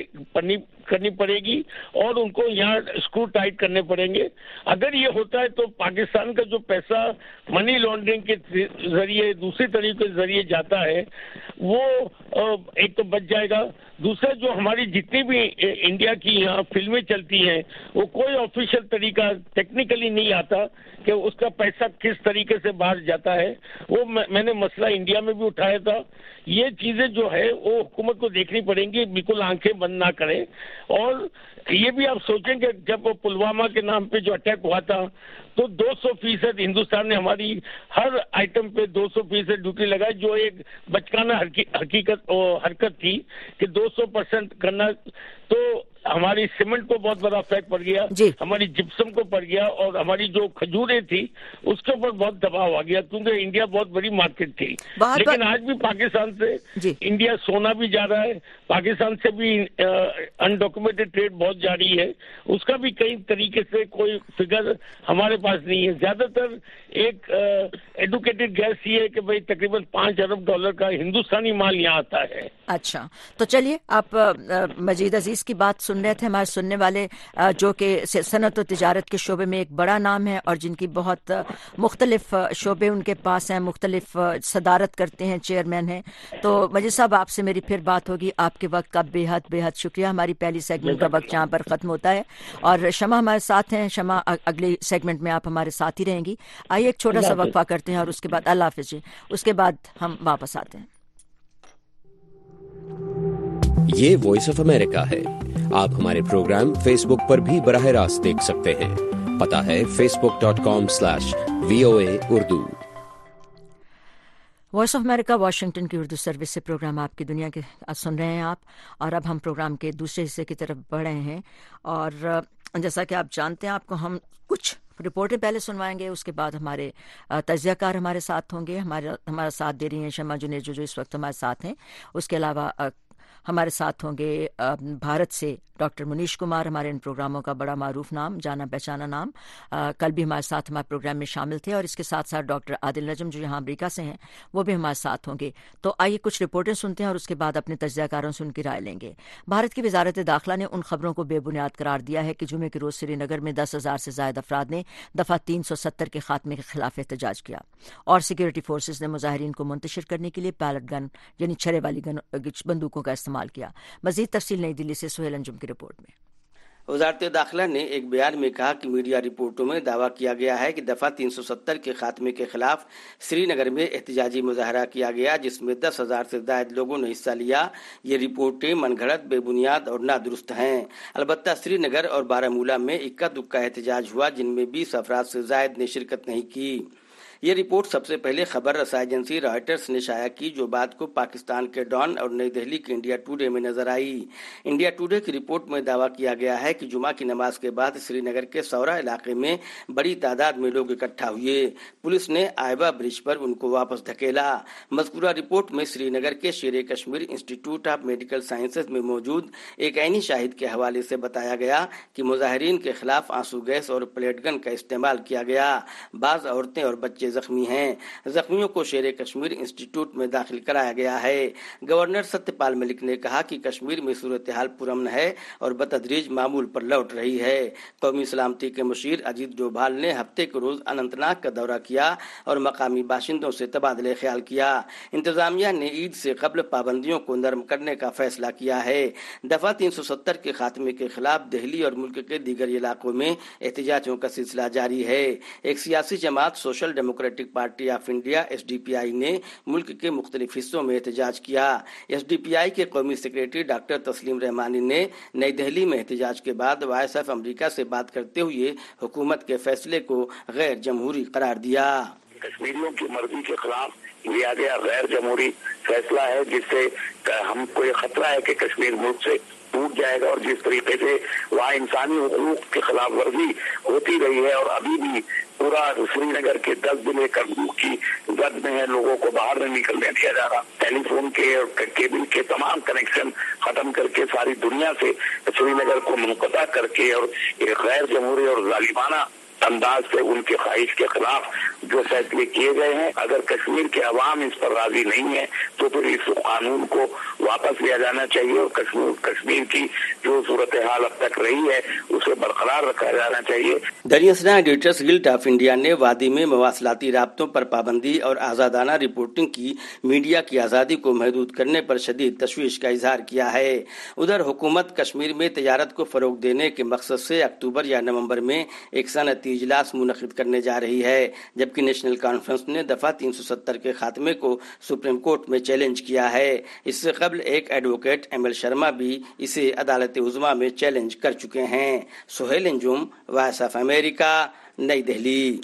کرنی پڑے گی اور ان کو یہاں اسکرو ٹائٹ کرنے پڑیں گے. اگر یہ ہوتا ہے تو پاکستان کا جو پیسہ منی لانڈرنگ کے ذریعے دوسرے طریقے کے ذریعے جاتا ہے وہ ایک تو بچ جائے گا. دوسرا جو ہماری جتنی بھی انڈیا کی یہاں فلمیں چلتی ہیں وہ کوئی آفیشیل طریقہ ٹیکنیکلی نہیں آتا کہ اس کا پیسہ کس طریقے سے باہر جاتا ہے. وہ میں نے مسئلہ انڈیا میں بھی اٹھایا تھا. یہ چیزیں جو ہے وہ حکومت کو دیکھنی پڑیں گی, بالکل آنکھیں بند نہ کریں. اور یہ بھی آپ سوچیں کہ جب پلوامہ کے نام پہ جو اٹیک ہوا تھا تو دو سو فیصد ہندوستان نے ہماری ہر آئٹم پہ دو سو فیصد ڈیوٹی لگائی, جو ایک بچکانہ حقیقت حرکت تھی کہ دو سو پرسینٹ کرنا. تو ہماری سیمنٹ کو بہت بڑا افیکٹ پڑ گیا, جی. ہماری جپسم کو پڑ گیا, اور ہماری جو کھجوریں تھی اس کے اوپر بہت دباؤ آ گیا, کیونکہ انڈیا بہت بڑی مارکیٹ تھی. لیکن آج بھی پاکستان سے جی. انڈیا سونا بھی جا رہا ہے, پاکستان سے بھی انڈاکیومنٹڈ ٹریڈ بہت جاری ہے. اس کا بھی کئی طریقے سے کوئی فگر ہمارے پاس نہیں ہے. زیادہ تر ایک ایڈوکیٹڈ گیس یہ ہے کہ بھائی تقریباً پانچ ارب ڈالر کا ہندوستانی مال یہاں آتا ہے. اچھا, تو چلیے آپ مجید عزیز کی بات سن سن رہے تھے ہمارے سننے والے جو کہ صنعت و تجارت کے شعبے میں ایک بڑا نام ہے اور جن کی بہت مختلف شعبے ان کے پاس ہیں, مختلف صدارت کرتے ہیں, چیئرمین ہیں. تو مجید صاحب آپ سے میری پھر بات ہوگی. آپ کے وقت کا بے حد بے حد شکریہ. ہماری پہلی سیگمنٹ کا وقت یہاں پر ختم ہوتا ہے اور شمع ہمارے ساتھ ہیں. شمع اگلی سیگمنٹ میں آپ ہمارے ساتھ ہی رہیں گی. آئیے ایک چھوٹا سا وقفہ کرتے ہیں اور اس کے بعد اللہ حافظ جی, اس کے بعد ہم واپس آتے ہیں. یہ وائس آف امریکہ ہے. آپ ہمارے پروگرام فیس بک پر بھی براہ راست دیکھ سکتے ہیں. پتہ ہے Facebook dot com slash V O A Urdu. Voice of America Washington کی اردو سروس سے پروگرام آپ کی دنیا کے سن رہے ہیں آپ, اور اب ہم پروگرام کے دوسرے حصے کی طرف بڑھ رہے ہیں. اور جیسا کہ آپ جانتے ہیں, آپ کو ہم کچھ رپورٹیں پہلے سنوائیں گے, اس کے بعد ہمارے تجزیہ کار ہمارے ساتھ ہوں گے. ہمارے ہمارا ساتھ دے رہی ہیں شمع جنید جو جو اس وقت ہمارے ساتھ ہیں. اس کے علاوہ ہمارے ساتھ ہوں گے بھارت سے ڈاکٹر منیش کمار, ہمارے ان پروگراموں کا بڑا معروف نام, جانا پہچانا نام. کل بھی ہمارے ساتھ ہمارے پروگرام میں شامل تھے. اور اس کے ساتھ ساتھ ڈاکٹر عادل نجم جو یہاں امریکہ سے ہیں وہ بھی ہمارے ساتھ ہوں گے. تو آئیے کچھ رپورٹیں سنتے ہیں اور اس کے بعد اپنے تجزیہ کاروں سے ان کی رائے لیں گے. بھارت کی وزارت داخلہ نے ان خبروں کو بے بنیاد قرار دیا ہے کہ جمعے کے روز سری نگر میں دس ہزار سے زائد افراد نے دفعہ تین سو ستر کے خاتمے کے خلاف احتجاج کیا اور سیکورٹی فورسز نے مظاہرین کو منتشر کرنے کے لیے پیلٹ گن یعنی چھرے والی گن بندوقوں کا استعمال کیا. مزید تفصیل نئی دلی سے سہیل انجم کی رپورٹ میں. وزارت داخلہ نے ایک بیان میں کہا کہ میڈیا رپورٹوں میں دعویٰ کیا گیا ہے کہ دفعہ تین سو ستر کے خاتمے کے خلاف سری نگر میں احتجاجی مظاہرہ کیا گیا جس میں دس ہزار سے زائد لوگوں نے حصہ لیا. یہ رپورٹیں من گھڑت, بے بنیاد اور نادرست ہیں. البتہ سری نگر اور بارہمولہ میں اکا دکا احتجاج ہوا جن میں بیس افراد سے زائد نے شرکت نہیں کی. یہ رپورٹ سب سے پہلے خبر رساں ایجنسی رائٹرز نے شائع کی جو بات کو پاکستان کے ڈان اور نئی دہلی کے انڈیا ٹوڈے میں نظر آئی. انڈیا ٹوڈے کی رپورٹ میں دعویٰ کیا گیا ہے کہ جمعہ کی نماز کے بعد سری نگر کے سورا علاقے میں بڑی تعداد میں لوگ اکٹھا ہوئے. پولیس نے آئبا برج پر ان کو واپس دھکیلا. مذکورہ رپورٹ میں سری نگر کے Sher Kashmir Institute of Medical Sciences میں موجود ایک عینی شاہد کے حوالے سے بتایا گیا کہ مظاہرین کے خلاف آنسو گیس اور پلیٹ گن کا استعمال کیا گیا. بعض عورتیں اور بچے زخمی ہیں. زخمیوں کو شیر کشمیر انسٹیٹیوٹ میں داخل کرایا گیا ہے. گورنر ستیہ پال ملک نے کہا کہ کشمیر میں صورتحال پرامن ہے اور بتدریج معمول پر لوٹ رہی ہے. قومی سلامتی کے مشیر اجیت ڈوبھال نے ہفتے کے روز اننت ناگ کا دورہ کیا اور مقامی باشندوں سے تبادلہ خیال کیا. انتظامیہ نے عید سے قبل پابندیوں کو نرم کرنے کا فیصلہ کیا ہے. دفعہ تین سو ستر کے خاتمے کے خلاف دہلی اور ملک کے دیگر علاقوں میں احتجاجوں کا سلسلہ جاری ہے. ایک سیاسی جماعت Social Democratic Party of India S D P I نے ملک کے مختلف حصوں میں احتجاج کیا. ایس ڈی پی آئی کے قومی سیکریٹری ڈاکٹر تسلیم رحمانی نے نئی دہلی میں احتجاج کے بعد وائس آف امریکہ سے بات کرتے ہوئے حکومت کے فیصلے کو غیر جمہوری قرار دیا. کشمیریوں کی مرضی کے خلاف لیا گیا غیر جمہوری فیصلہ ہے جس سے ہم کو یہ خطرہ ہے کہ کشمیر ملک سے ٹوٹ جائے گا. اور جس طریقے سے وہاں انسانی حقوق کی خلاف ورزی ہوتی رہی ہے اور ابھی بھی پورا سری نگر کے دس ضلع کی زد میں ہے, لوگوں کو باہر نہیں نکلنے دیا جا رہا. ٹیلی فون کے اور کیبل کے تمام کنیکشن ختم کر کے ساری دنیا سے سری نگر کو منقطع کر کے اور ایک غیر جمہوری اور ظالمانہ انداز سے ان کی خواہش کے خلاف جو فیصلے کیے گئے ہیں, اگر کشمیر کے عوام اس پر راضی نہیں ہے تو پھر اس قانون کو واپس لیا جانا چاہیے اور کشمیر کشمیر کی جو صورتحال اب تک رہی ہے اسے برقرار رکھا جانا چاہیے. دریا ایڈیٹرز گلڈ آف انڈیا نے وادی میں مواصلاتی رابطوں پر پابندی اور آزادانہ رپورٹنگ کی میڈیا کی آزادی کو محدود کرنے پر شدید تشویش کا اظہار کیا ہے. ادھر حکومت کشمیر میں تجارت کو فروغ دینے کے مقصد سے اکتوبر یا نومبر میں ایک صنعتی اجلاس منعقد کرنے جا رہی ہے, جبکہ نیشنل کانفرنس نے دفعہ تین سو ستر کے خاتمے کو سپریم کورٹ میں چیلنج کیا ہے. اس سے قبل ایک ایڈوکیٹ ایم ایل شرما بھی اسے عدالت عظمیٰ میں چیلنج کر چکے ہیں. Sohail Anjum, Voice of America, نئی دہلی.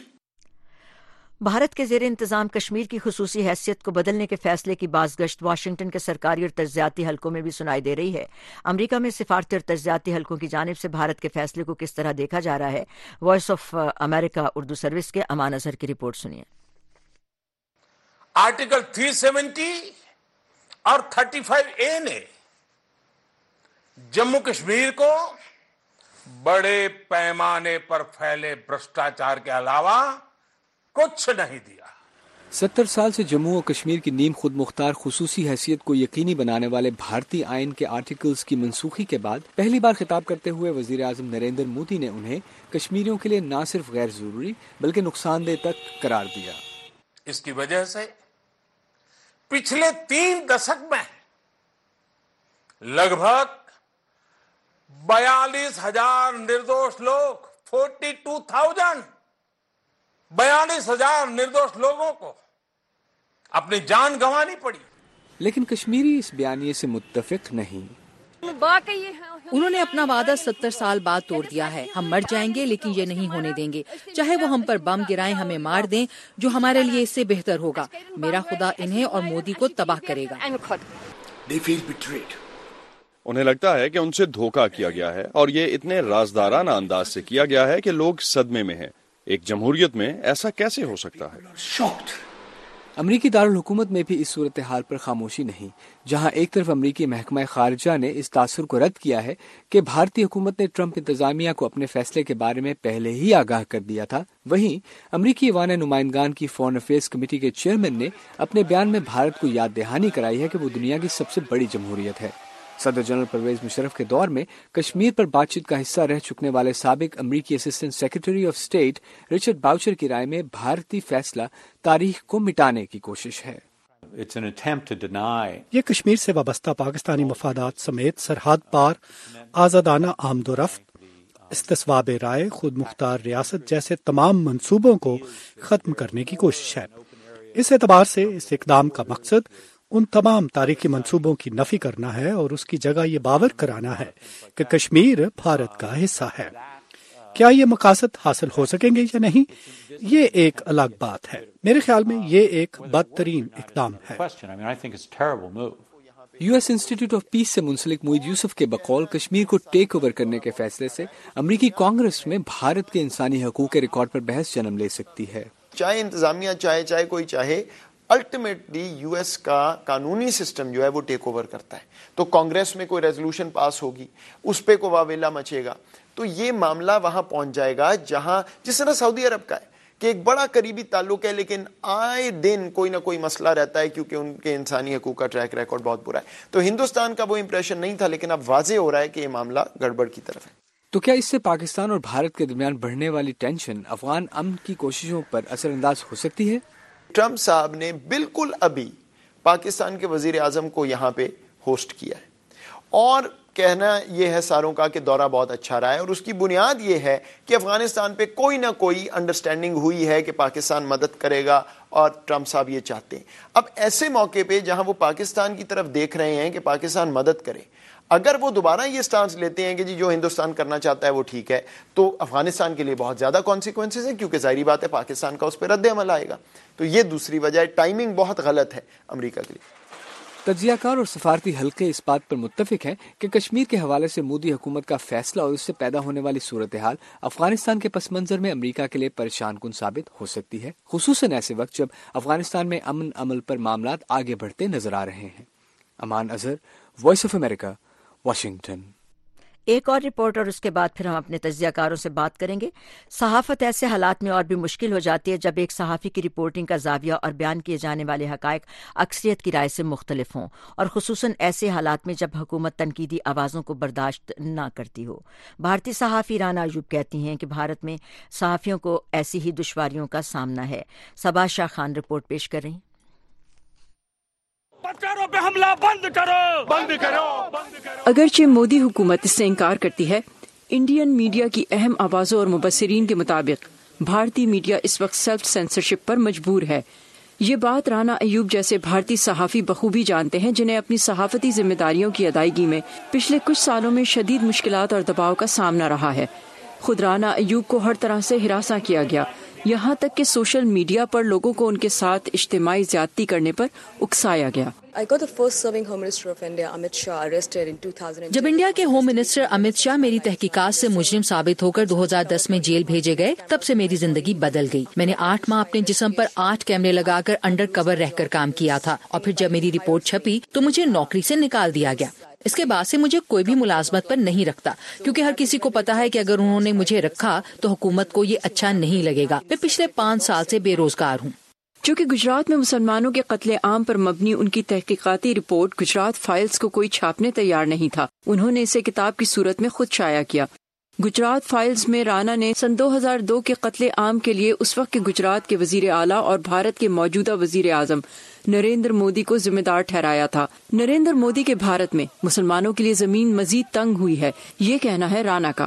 بھارت کے زیر انتظام کشمیر کی خصوصی حیثیت کو بدلنے کے فیصلے کی بازگشت واشنگٹن کے سرکاری اور تجزیاتی حلقوں میں بھی سنائی دے رہی ہے. امریکہ میں سفارتی اور تجزیاتی حلقوں کی جانب سے بھارت کے فیصلے کو کس طرح دیکھا جا رہا ہے, Voice of America Urdu service کے امان اظہر کی رپورٹ سنیے. آرٹیکل تین سو ستر اور پینتیس اے نے جموں کشمیر کو بڑے پیمانے پر پھیلے بھرشٹاچار کے علاوہ کچھ نہیں دیا. ستر سال سے جموں و کشمیر کی نیم خود مختار خصوصی حیثیت کو یقینی بنانے والے بھارتی آئین کے آرٹیکلز کی منسوخی کے بعد پہلی بار خطاب کرتے ہوئے وزیر اعظم نریندر مودی نے انہیں کشمیریوں کے لیے نہ صرف غیر ضروری بلکہ نقصان دہ تک قرار دیا۔ اس کی وجہ سے پچھلے تین دشک میں لگ بھگ بیالیس ہزار نردوش لوگ فورٹی ٹو تھاؤزینڈ بیالیس ہزار نردوش لوگوں کو اپنی جان گنوانی پڑی۔ لیکن کشمیری اس بیانیے سے متفق نہیں۔ انہوں نے اپنا وعدہ ستر سال بعد توڑ دیا ہے۔ ہم مر جائیں گے لیکن یہ نہیں ہونے دیں گے، چاہے وہ ہم پر بم گرائیں، ہمیں مار دیں، جو ہمارے لیے اس سے بہتر ہوگا۔ میرا خدا انہیں اور مودی کو تباہ کرے گا۔ انہیں لگتا ہے کہ ان سے دھوکہ کیا گیا ہے اور یہ اتنے رازدارانہ انداز سے کیا گیا ہے کہ لوگ صدمے میں ہیں۔ ایک جمہوریت میں ایسا کیسے ہو سکتا ہے؟ امریکی دارالحکومت میں بھی اس صورتحال پر خاموشی نہیں، جہاں ایک طرف امریکی محکمہ خارجہ نے اس تاثر کو رد کیا ہے کہ بھارتی حکومت نے ٹرمپ انتظامیہ کو اپنے فیصلے کے بارے میں پہلے ہی آگاہ کر دیا تھا، وہیں امریکی ایوان نمائندگان کی فورن افیئرز کمیٹی کے چیئرمین نے اپنے بیان میں بھارت کو یاد دہانی کرائی ہے کہ وہ دنیا کی سب سے بڑی جمہوریت ہے۔ صدر جنرل پرویز مشرف کے دور میں کشمیر پر بات چیت کا حصہ رہ چکنے والے سابق امریکی assistant secretary of state Richard Boucher کی رائے میں بھارتی فیصلہ تاریخ کو مٹانے کی کوشش ہے۔ یہ کشمیر سے وابستہ پاکستانی مفادات سمیت سرحد پار آزادانہ آمد و رفت، استصواب رائے، خود مختار ریاست جیسے تمام منصوبوں کو ختم کرنے کی کوشش ہے۔ اس اعتبار سے اس اقدام کا مقصد ان تمام تاریخی منصوبوں کی نفی کرنا ہے اور اس کی جگہ یہ باور کرانا ہے کہ کشمیر بھارت کا حصہ ہے۔ کیا یہ مقاصد حاصل ہو سکیں گے یا نہیں، یہ ایک الگ بات ہے۔ میرے خیال میں یہ ایک بدترین اقدام ہے۔ U S institute of peace سے منسلک معید یوسف کے بقول کشمیر کو ٹیک اوور کرنے کے فیصلے سے امریکی کانگریس میں بھارت کے انسانی حقوق کے ریکارڈ پر بحث جنم لے سکتی ہے۔ چاہے انتظامیہ چاہے چاہے کوئی چاہے، الٹیمیٹلی یو ایس کا قانونی سسٹم جو ہے وہ ٹیک اوور کرتا ہے، تو کانگریس میں کوئی ریزولوشن پاس ہوگی، اس پہ کوئی واویلا مچے گا، تو یہ معاملہ وہاں پہنچ جائے گا جہاں جس طرح سعودی عرب کا ہے کہ ایک بڑا قریبی تعلق ہے لیکن آئے دن کوئی نہ کوئی مسئلہ رہتا ہے کیونکہ ان کے انسانی حقوق کا ٹریک ریکارڈ بہت برا ہے۔ تو ہندوستان کا وہ امپریشن نہیں تھا، لیکن اب واضح ہو رہا ہے کہ یہ معاملہ گڑبڑ کی طرف ہے۔ تو کیا اس سے پاکستان اور بھارت کے درمیان بڑھنے والی ٹینشن افغان امن کی کوششوں پر اثر انداز ہو سکتی ہے؟ ٹرمپ صاحب نے بالکل ابھی پاکستان کے وزیر اعظم کو یہاں پہ ہوسٹ کیا ہے اور کہنا یہ ہے ساروں کا کہ دورہ بہت اچھا رہا ہے، اور اس کی بنیاد یہ ہے کہ افغانستان پہ کوئی نہ کوئی انڈرسٹینڈنگ ہوئی ہے کہ پاکستان مدد کرے گا، اور ٹرمپ صاحب یہ چاہتے ہیں۔ اب ایسے موقع پہ جہاں وہ پاکستان کی طرف دیکھ رہے ہیں کہ پاکستان مدد کرے، اگر وہ دوبارہ یہ سٹانس لیتے ہیں کہ جی جو ہندوستان کرنا چاہتا ہے وہ ٹھیک ہے، تو افغانستان کے لیے بہت زیادہ کانسیکوینسز ہیں، کیونکہ ظاہری بات ہے پاکستان کا اس پہ رد عمل آئے گا۔ تو یہ دوسری وجہ ہے، ٹائمنگ بہت غلط ہے امریکہ کے لیے۔ تجزیہ کار اور سفارتی حلقے اس بات پر متفق ہیں کہ کشمیر کے حوالے سے مودی حکومت کا فیصلہ اور اس سے پیدا ہونے والی صورتحال افغانستان کے پس منظر میں امریکہ کے لیے پریشان کن ثابت ہو سکتی ہے، خصوصاً ایسے وقت جب افغانستان میں امن عمل پر معاملات آگے بڑھتے نظر آ رہے ہیں۔ Aman Azhar, Voice of America, Washington. ایک اور رپورٹ اور اس کے بعد پھر ہم اپنے تجزیہ کاروں سے بات کریں گے۔ صحافت ایسے حالات میں اور بھی مشکل ہو جاتی ہے جب ایک صحافی کی رپورٹنگ کا زاویہ اور بیان کیے جانے والے حقائق اکثریت کی رائے سے مختلف ہوں، اور خصوصاً ایسے حالات میں جب حکومت تنقیدی آوازوں کو برداشت نہ کرتی ہو۔ بھارتی صحافی رانا ایوب کہتی ہیں کہ بھارت میں صحافیوں کو ایسی ہی دشواریوں کا سامنا ہے۔ صبا شاہ خان رپورٹ پیش کر رہی ہیں۔ پتھروں پہ حملہ بند کرو بند کرو اگرچہ مودی حکومت اس سے انکار کرتی ہے، انڈین میڈیا کی اہم آوازوں اور مبصرین کے مطابق بھارتی میڈیا اس وقت سیلف سینسرشپ پر مجبور ہے۔ یہ بات رانا ایوب جیسے بھارتی صحافی بخوبی جانتے ہیں، جنہیں اپنی صحافتی ذمہ داریوں کی ادائیگی میں پچھلے کچھ سالوں میں شدید مشکلات اور دباؤ کا سامنا رہا ہے۔ خود رانا ایوب کو ہر طرح سے ہراساں کیا گیا، یہاں تک کہ سوشل میڈیا پر لوگوں کو ان کے ساتھ اجتماعی زیادتی کرنے پر اکسایا گیا۔ جب انڈیا کے ہوم منسٹر امت شاہ میری تحقیقات سے مجرم ثابت ہو کر دو ہزار دس میں جیل بھیجے گئے، تب سے میری زندگی بدل گئی۔ میں نے آٹھ ماہ اپنے جسم پر آٹھ کیمرے لگا کر انڈر کور رہ کر کام کیا تھا، اور پھر جب میری رپورٹ چھپی تو مجھے نوکری سے نکال دیا گیا۔ اس کے بعد سے مجھے کوئی بھی ملازمت پر نہیں رکھتا، کیونکہ ہر کسی کو پتا ہے کہ اگر انہوں نے مجھے رکھا تو حکومت کو یہ اچھا نہیں لگے گا۔ میں پچھلے پانچ سال سے بے روزگار ہوں۔ چونکہ گجرات میں مسلمانوں کے قتل عام پر مبنی ان کی تحقیقاتی رپورٹ گجرات فائلز کو کوئی چھاپنے تیار نہیں تھا، انہوں نے اسے کتاب کی صورت میں خود شائع کیا۔ گجرات فائلز میں رانا نے سن دو ہزار دو کے قتل عام کے لیے اس وقت کے گجرات کے وزیر اعلیٰ اور بھارت کے موجودہ وزیر اعظم نریندر مودی کو ذمہ دار ٹھہرایا تھا۔ نریندر مودی کے بھارت میں مسلمانوں کے لیے زمین مزید تنگ ہوئی ہے، یہ کہنا ہے رانا کا۔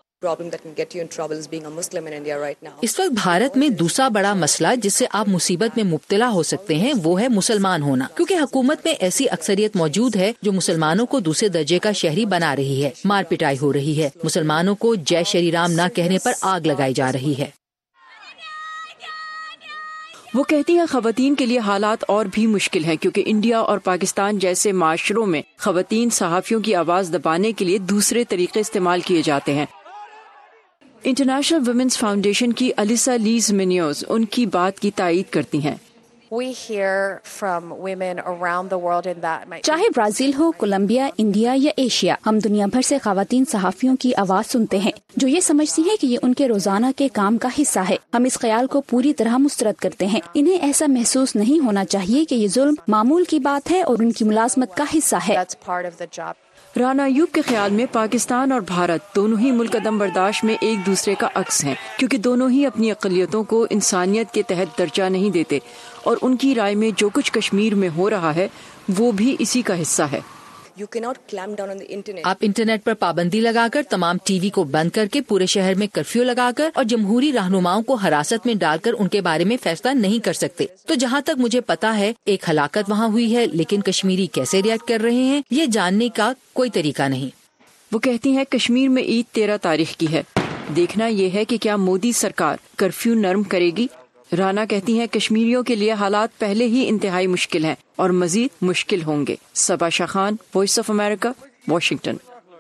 اس وقت بھارت میں دوسرا بڑا مسئلہ جس سے آپ مصیبت میں مبتلا ہو سکتے ہیں وہ ہے مسلمان ہونا، کیونکہ حکومت میں ایسی اکثریت موجود ہے جو مسلمانوں کو دوسرے درجے کا شہری بنا رہی ہے، مار پٹائی ہو رہی ہے، مسلمانوں کو جے شری رام نہ کہنے پر آگ لگائی جا رہی ہے۔ وہ کہتی ہیں خواتین کے لیے حالات اور بھی مشکل ہیں کیونکہ انڈیا اور پاکستان جیسے معاشروں میں خواتین صحافیوں کی آواز دبانے کے لیے دوسرے طریقے استعمال کیے جاتے ہیں۔ انٹرنیشنل ویمنز فاؤنڈیشن کی الیسا لیز منیوز ان کی بات کی تائید کرتی ہیں۔ چاہے برازیل ہو، کولمبیا، انڈیا یا ایشیا، ہم دنیا بھر سے خواتین صحافیوں کی آواز سنتے ہیں جو یہ سمجھتی ہیں کہ یہ ان کے روزانہ کے کام کا حصہ ہے۔ ہم اس خیال کو پوری طرح مسترد کرتے ہیں۔ انہیں ایسا محسوس نہیں ہونا چاہیے کہ یہ ظلم معمول کی بات ہے اور ان کی ملازمت کا حصہ ہے۔ رانا ایوب کے خیال میں پاکستان اور بھارت دونوں ہی ملک عدم برداشت میں ایک دوسرے کا عکس ہیں، کیونکہ دونوں ہی اپنی اقلیتوں کو انسانیت کے تحت درجہ نہیں دیتے، اور ان کی رائے میں جو کچھ کشمیر میں ہو رہا ہے وہ بھی اسی کا حصہ ہے۔ آپ انٹرنیٹ پر پابندی لگا کر، تمام ٹی وی کو بند کر کے، پورے شہر میں کرفیو لگا کر اور جمہوری رہنماؤں کو حراست میں ڈال کر ان کے بارے میں فیصلہ نہیں کر سکتے۔ تو جہاں تک مجھے پتا ہے ایک ہلاکت وہاں ہوئی ہے، لیکن کشمیری کیسے ریئیکٹ کر رہے ہیں یہ جاننے کا کوئی طریقہ نہیں۔ وہ کہتی ہیں کشمیر میں عید تیرہ تاریخ کی ہے، دیکھنا یہ ہے کہ کیا مودی سرکار کرفیو نرم کرے گی۔ رانا کہتی ہیں کشمیریوں کے لیے حالات پہلے ہی انتہائی مشکل ہیں اور مزید مشکل ہوں گے۔ Saba Shah Khan, Voice of America, Washington.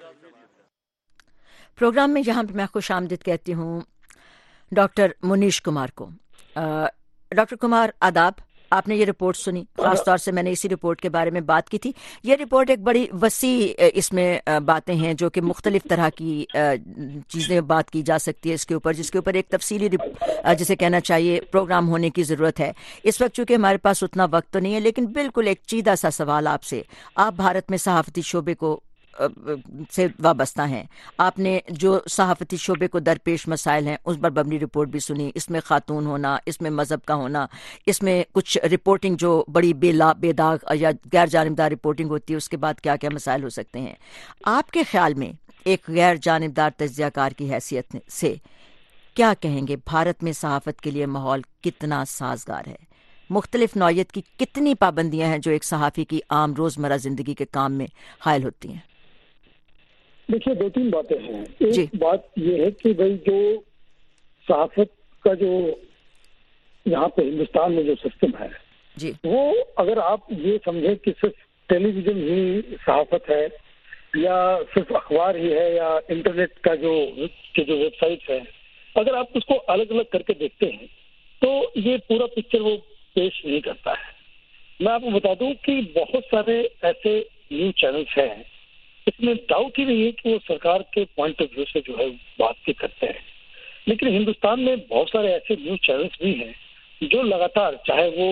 Programme میں یہاں پہ میں خوش آمدید کہتی ہوں ڈاکٹر منیش کمار کو۔ ڈاکٹر کمار آداب، آپ نے یہ رپورٹ سنی، خاص طور سے میں نے اسی رپورٹ کے بارے میں بات کی تھی۔ یہ رپورٹ ایک بڑی وسیع اس میں باتیں ہیں جو کہ مختلف طرح کی چیزیں بات کی جا سکتی ہے اس کے اوپر، جس کے اوپر ایک تفصیلی جسے کہنا چاہیے پروگرام ہونے کی ضرورت ہے۔ اس وقت چونکہ ہمارے پاس اتنا وقت تو نہیں ہے، لیکن بالکل ایک چیدہ سا سوال آپ سے۔ آپ بھارت میں صحافتی شعبے کو سے وابستہ ہیں، آپ نے جو صحافتی شعبے کو درپیش مسائل ہیں اس پر مبنی رپورٹ بھی سنی، اس میں خاتون ہونا، اس میں مذہب کا ہونا، اس میں کچھ رپورٹنگ جو بڑی بے لا بے داغ یا غیر جانبدار رپورٹنگ ہوتی ہے، اس کے بعد کیا کیا مسائل ہو سکتے ہیں۔ آپ کے خیال میں ایک غیر جانبدار تجزیہ کار کی حیثیت سے کیا کہیں گے، بھارت میں صحافت کے لیے ماحول کتنا سازگار ہے؟ مختلف نوعیت کی کتنی پابندیاں ہیں جو ایک صحافی کی عام روزمرہ زندگی کے کام میں حائل ہوتی ہیں؟ دیکھیے دو تین باتیں ہیں۔ ایک جی. بات یہ ہے کہ بھائی جو صحافت کا جو یہاں پہ ہندوستان میں جو سسٹم ہے جی. وہ اگر آپ یہ سمجھیں کہ صرف ٹیلی ویژن ہی صحافت ہے یا صرف اخبار ہی ہے یا انٹرنیٹ کا جو کہ جو ویب سائٹ ہے، اگر آپ اس کو الگ الگ کر کے دیکھتے ہیں تو یہ پورا پکچر وہ پیش نہیں کرتا ہے۔ میں آپ کو بتا دوں کہ بہت سارے ایسے نیوز چینلز ہیں، اس میں ڈاؤٹ ہی نہیں ہے کہ وہ سرکار کے پوائنٹ آف ویو سے جو ہے بات چیت کرتے ہیں، لیکن ہندوستان میں بہت سارے ایسے نیوز چینلز بھی ہیں جو لگاتار، چاہے وہ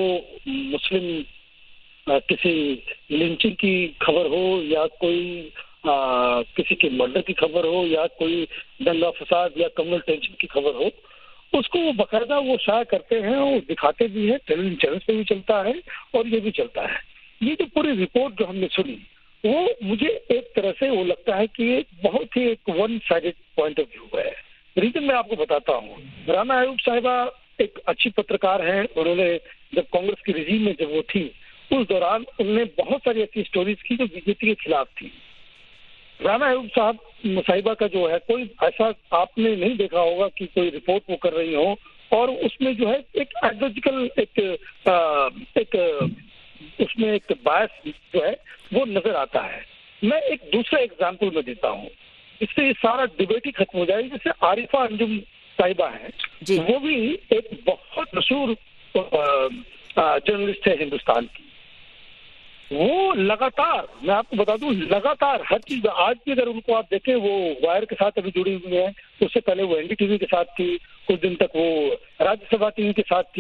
مسلم کسی لنچنگ کی خبر ہو یا کوئی آ, کسی کے مرڈر کی خبر ہو یا کوئی دنگا فساد یا کمیونل ٹینشن کی خبر ہو، اس کو وہ باقاعدہ وہ شائع کرتے ہیں اور دکھاتے بھی ہیں، ٹیلی ویژن چینل پہ بھی چلتا ہے اور یہ بھی چلتا ہے۔ یہ جو پوری رپورٹ جو ہم نے سنی وہ مجھے ایک طرح سے وہ لگتا ہے کہ یہ بہت ہی ایک one sided point of view ہے۔ ریزن میں آپ کو بتاتا ہوں۔ رانا ایوب صاحبہ ایک اچھی پترکار ہیں، انہوں نے جب کانگریس کی رجیم میں جب وہ تھی اس دوران انہوں نے بہت ساری ایسی اسٹوریز کی جو بی جے پی کے خلاف تھی۔ رانا ایوب صاحب صاحبہ کا جو ہے کوئی ایسا آپ نے نہیں دیکھا ہوگا کہ کوئی رپورٹ وہ کر رہی ہو اور اس میں جو ہے ایک ایڈولوجیکل ایک ایک اس میں ایک باعث جو ہے وہ نظر آتا ہے۔ میں ایک دوسرا ایگزامپل میں دیتا ہوں، اس سے یہ سارا ڈبیٹ ہی ختم ہو جائے گا۔ جیسے عارفہ انجم صاحبہ ہیں جی. وہ بھی ایک بہت مشہور جرنلسٹ ہے ہندوستان کی۔ وہ لگاتار، میں آپ کو بتا دوں، لگاتار ہر چیز، آج بھی اگر ان کو آپ دیکھیں وہ وائر کے ساتھ ابھی جڑی ہوئی ہیں، اس سے پہلے وہ این ڈی ٹی وی کے ساتھ تھی، کچھ دن تک وہ راجیہ سبھا ٹی وی کے ساتھ تھی۔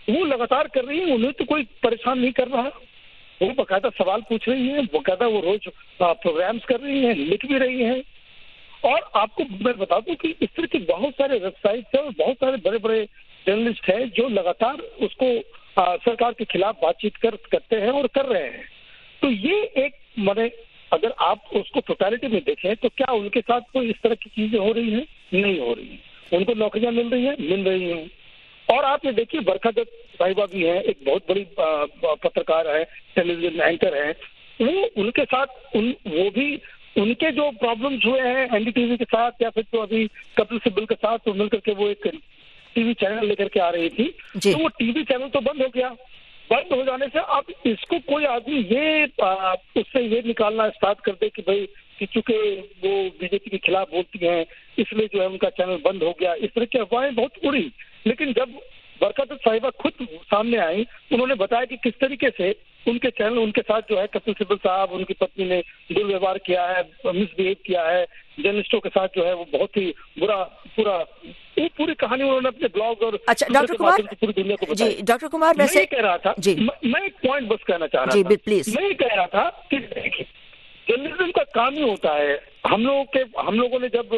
وہ لگاتار کر رہی ہیں, انہیں تو کوئی پریشان نہیں کر رہا. وہ باقاعدہ سوال پوچھ رہی ہیں, باقاعدہ وہ روز پروگرامز کر رہی ہیں, لکھ بھی رہی ہیں. اور آپ کو میں بتا دوں کہ اس طرح کی بہت سارے ویب سائٹس ہیں اور بہت سارے بڑے بڑے جرنلسٹ ہیں جو لگاتار اس کو سرکار کے خلاف بات چیت کر کرتے ہیں اور کر رہے ہیں. تو یہ ایک مانے اگر آپ اس کو ٹوٹالٹی میں دیکھیں تو کیا ان کے ساتھ کوئی اس طرح کی چیزیں ہو رہی ہیں؟ نہیں ہو رہی ہیں. ان کو نوکریاں مل رہی ہیں, مل رہی ہیں. اور آپ یہ دیکھیے برکھا دت صاحبہ بھی ہیں, ایک بہت بڑی پترکار ہے, ٹیلی ویژن اینکر ہیں. وہ ان کے ساتھ ان وہ بھی ان کے جو پرابلمز ہوئے ہیں این ڈی ٹی وی کے ساتھ یا پھر تو ابھی کپل سبل کے ساتھ تو مل کر کے وہ ایک ٹی وی چینل لے کر کے آ رہی تھی, تو وہ ٹی وی چینل تو بند ہو گیا. بند ہو جانے سے اب اس کو کوئی آدمی یہ اس سے یہ نکالنا اسٹارٹ کر دے کہ بھائی کہ چونکہ وہ بی جے پی کے خلاف بولتی ہیں اس لیے جو ہے ان کا چینل بند ہو گیا, اس طرح کی افواہیں بہت اڑی. لیکن جب برکت صاحبہ خود سامنے آئی, انہوں نے بتایا کہ کس طریقے سے ان کے چینل ان کے ساتھ جو ہے کپل سبل صاحب ان کی پتنی نے درویوہار کیا ہے, مس بہیو کیا ہے, جرنلسٹوں کے ساتھ جو ہے وہ بہت ہی برا پورا وہ پوری کہانی انہوں نے اپنے بلاگ اور اچھا ڈاکٹر کمار پوری دنیا کو بتائی. جی ڈاکٹر کمار ویسے میں کہہ رہا تھا جی میں ایک پوائنٹ بس کہنا چاہ رہا جی تھا پلیز میں کہہ رہا تھا کہ دیکھیے جرنلزم کا کام ہی ہوتا ہے. ہم لوگوں کے ہم لوگوں نے جب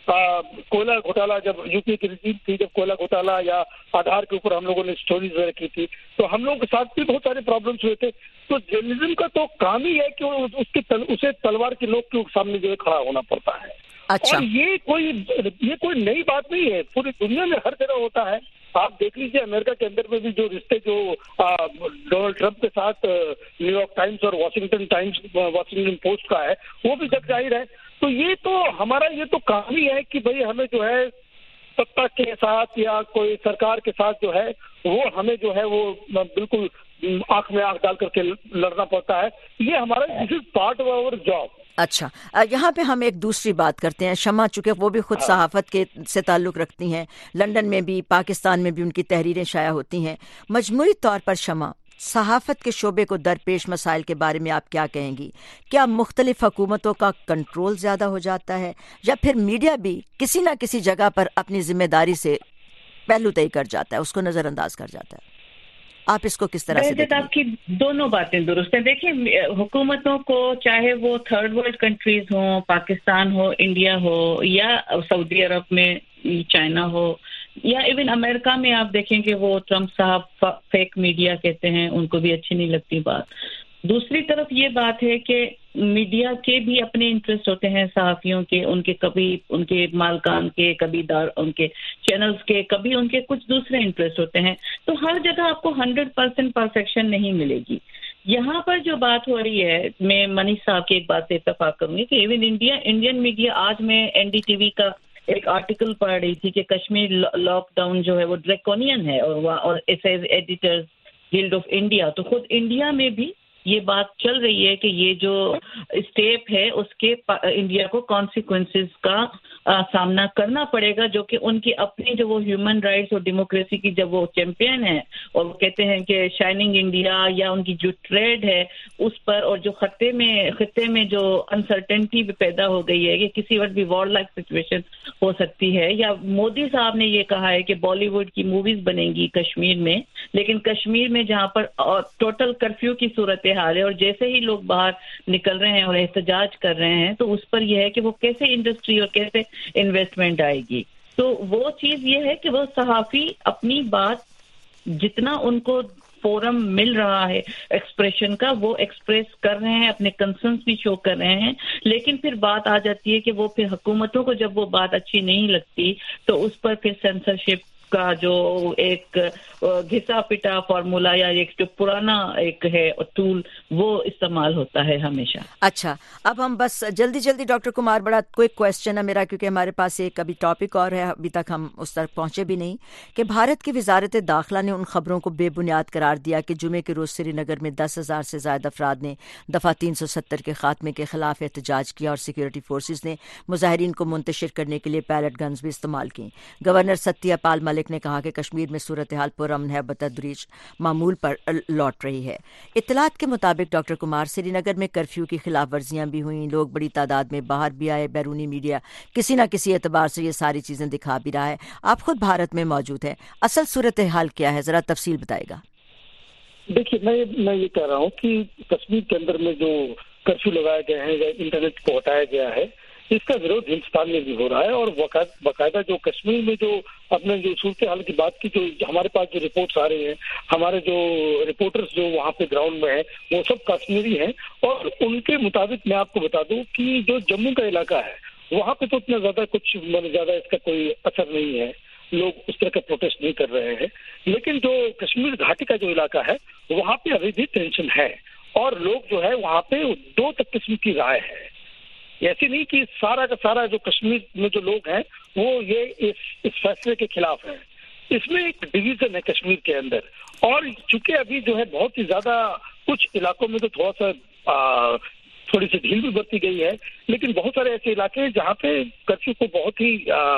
کوئلہ گھوٹالہ جب یو پی کی رجیم تھی, جب کوئلہ گھوٹالہ یا آدھار کے اوپر ہم لوگوں نے اسٹوریز وغیرہ کی تھی, تو ہم لوگوں کے ساتھ بھی بہت سارے پرابلمس ہوئے تھے. تو جرنلزم کا تو کام ہی ہے کہ اس کی تل, اسے تلوار کی نوک کے سامنے جو ہے کھڑا ہونا پڑتا ہے. اچھا. اور یہ کوئی یہ کوئی نئی بات نہیں ہے, پوری دنیا میں ہر جگہ ہوتا ہے. آپ دیکھ لیجیے امریکہ کے اندر میں بھی جو رشتے جو ڈونلڈ ٹرمپ کے ساتھ نیو یارک ٹائمز اور واشنگٹن ٹائمز واشنگٹن پوسٹ کا ہے وہ بھی جگ ظاہر ہے. تو یہ تو ہمارا یہ تو کام ہی ہے کہ بھئی ہمیں جو ہے سत्ता کے ساتھ یا کوئی سرکار کے ساتھ جو ہے وہ ہمیں جو ہے وہ بالکل آنکھ میں آنکھ ڈال کر کے لڑنا پڑتا ہے. یہ ہمارا this is part of our job. اچھا, یہاں پہ ہم ایک دوسری بات کرتے ہیں. شمع چونکہ وہ بھی خود صحافت کے سے تعلق رکھتی ہیں, لندن میں بھی پاکستان میں بھی ان کی تحریریں شائع ہوتی ہیں. مجموعی طور پر شمع, صحافت کے شعبے کو درپیش مسائل کے بارے میں آپ کیا کہیں گی؟ کیا مختلف حکومتوں کا کنٹرول زیادہ ہو جاتا ہے یا پھر میڈیا بھی کسی نہ کسی جگہ پر اپنی ذمہ داری سے پہلو طے کر جاتا ہے, اس کو نظر انداز کر جاتا ہے؟ آپ اس کو کس طرح سے دیکھیں؟ آپ کی دونوں باتیں درست ہیں. دیکھیں حکومتوں کو چاہے وہ تھرڈ ورلڈ کنٹریز ہوں, پاکستان ہو, انڈیا ہو, یا سعودی عرب میں چائنا ہو, یا ایون امریکہ میں آپ دیکھیں کہ وہ ٹرمپ صاحب فیک میڈیا کہتے ہیں, ان کو بھی اچھی نہیں لگتی بات. دوسری طرف یہ بات ہے کہ میڈیا کے بھی اپنے انٹرسٹ ہوتے ہیں صحافیوں کے, ان کے کبھی ان کے مالکان کے, کبھی دار ان کے چینلز کے, کبھی ان کے کچھ دوسرے انٹرسٹ ہوتے ہیں. تو ہر جگہ آپ کو ہنڈریڈ پرسینٹ پرفیکشن نہیں ملے گی. یہاں پر جو بات ہو رہی ہے, میں منیش صاحب کی ایک بات سے اتفاق کروں گی کہ ایون انڈیا انڈین میڈیا, آج میں این ڈی ٹی وی کا ایک آرٹیکل پڑھ رہی تھی کہ کشمیر لاک ڈاؤن جو ہے وہ ڈریکونین ہے, اور ایڈیٹرز گلڈ آف انڈیا, تو خود انڈیا میں بھی یہ بات چل رہی ہے کہ یہ جو اسٹیپ ہے اس کے انڈیا کو کانسیکوینسز کا سامنا کرنا پڑے گا, جو کہ ان کی اپنی جو وہ ہیومن رائٹس اور ڈیموکریسی کی جب وہ چیمپئن ہے, اور وہ کہتے ہیں کہ شائننگ انڈیا یا ان کی جو ٹریڈ ہے اس پر, اور جو خطے میں خطے میں جو انسرٹنٹی پیدا ہو گئی ہے کہ کسی وقت بھی وار لائک سچویشن ہو سکتی ہے, یا مودی صاحب نے یہ کہا ہے کہ بالی ووڈ کی موویز بنیں گی کشمیر میں, لیکن کشمیر میں جہاں پر ٹوٹل کرفیو کی صورت حال ہے اور جیسے ہی لوگ باہر نکل رہے ہیں اور احتجاج کر رہے ہیں, تو اس پر یہ ہے کہ وہ کیسے انڈسٹری اور کیسے انویسٹمنٹ آئے گی. تو وہ چیز یہ ہے کہ وہ صحافی اپنی بات جتنا ان کو فورم مل رہا ہے ایکسپریشن کا, وہ ایکسپریس کر رہے ہیں, اپنے کنسرنس بھی شو کر رہے ہیں, لیکن پھر بات آ جاتی ہے کہ وہ پھر حکومتوں کو جب وہ بات اچھی نہیں لگتی تو اس پر پھر سینسرشپ کا جو ایک گھسا پٹا فارمولا یا ایک جو پرانا ایک ہے ٹول وہ استعمال ہوتا ہے ہمیشہ. اچھا, اب ہم بس جلدی جلدی ڈاکٹر کمار, بڑا کوئک کوشچن ہے میرا کیونکہ ہمارے پاس ایک ابھی ٹاپک اور ہے, ابھی تک ہم اس تک پہنچے بھی نہیں, کہ بھارت کی وزارت داخلہ نے ان خبروں کو بے بنیاد قرار دیا کہ جمعے کے روز سری نگر میں دس ہزار سے زائد افراد نے دفعہ تین سو ستر کے خاتمے کے خلاف احتجاج کیا اور سیکورٹی فورسز نے مظاہرین کو منتشر کرنے کے لیے پیلٹ گنز بھی استعمال کی. گورنر ستیہ پال ملک شیخ نے کہا کہ کشمیر میں صورتحال پرامن ہے، بتدریج معمول پر لوٹ رہی ہے۔ اطلاعات کے مطابق ڈاکٹر کمار، سری نگر میں کرفیو کی خلاف ورزیاں بھی ہوئیں، لوگ بڑی تعداد میں باہر بھی آئے، بیرونی میڈیا کسی نہ کسی اعتبار سے یہ ساری چیزیں دکھا بھی رہا ہے۔ آپ خود بھارت میں موجود ہیں، اصل صورتحال کیا ہے، ذرا تفصیل بتائے گا۔ دیکھیے میں میں یہ کہہ رہا ہوں کہ کشمیر کے اندر میں جو کرفیو لگائے گئے ہیں یا انٹرنیٹ کو ہٹایا گیا ہے، اس کا وروध ہندوستان میں بھی ہو رہا ہے، اور باقاعدہ جو کشمیر میں جو اپنے جو صورتحال کی بات کی، جو ہمارے پاس جو رپورٹس آ رہے ہیں، ہمارے جو رپورٹرز جو وہاں پہ گراؤنڈ میں ہیں وہ سب کشمیری ہیں، اور ان کے مطابق میں آپ کو بتا دوں کہ جو جموں کا علاقہ ہے وہاں پہ تو اتنا زیادہ کچھ زیادہ اس کا کوئی اثر نہیں ہے، لوگ اس طرح کا پروٹیسٹ نہیں کر رہے ہیں، لیکن جو کشمیر گھاٹی کا جو علاقہ ہے وہاں پہ ابھی بھی ٹینشن ہے، اور لوگ جو ہے وہاں پہ دو تک قسم کی رائے ہے۔ ایسی نہیں کہ سارا کا سارا جو کشمیر میں جو لوگ ہیں وہ یہ اس اس فیصلے کے خلاف ہیں، اس میں ایک ڈویژن ہے کشمیر کے اندر، اور چونکہ ابھی جو ہے بہت ہی زیادہ کچھ علاقوں میں تو تھوڑا سا تھوڑی سی ڈھیل بھی برتی گئی ہے، لیکن بہت سارے ایسے علاقے ہیں جہاں پہ کرفیو کو بہت ہی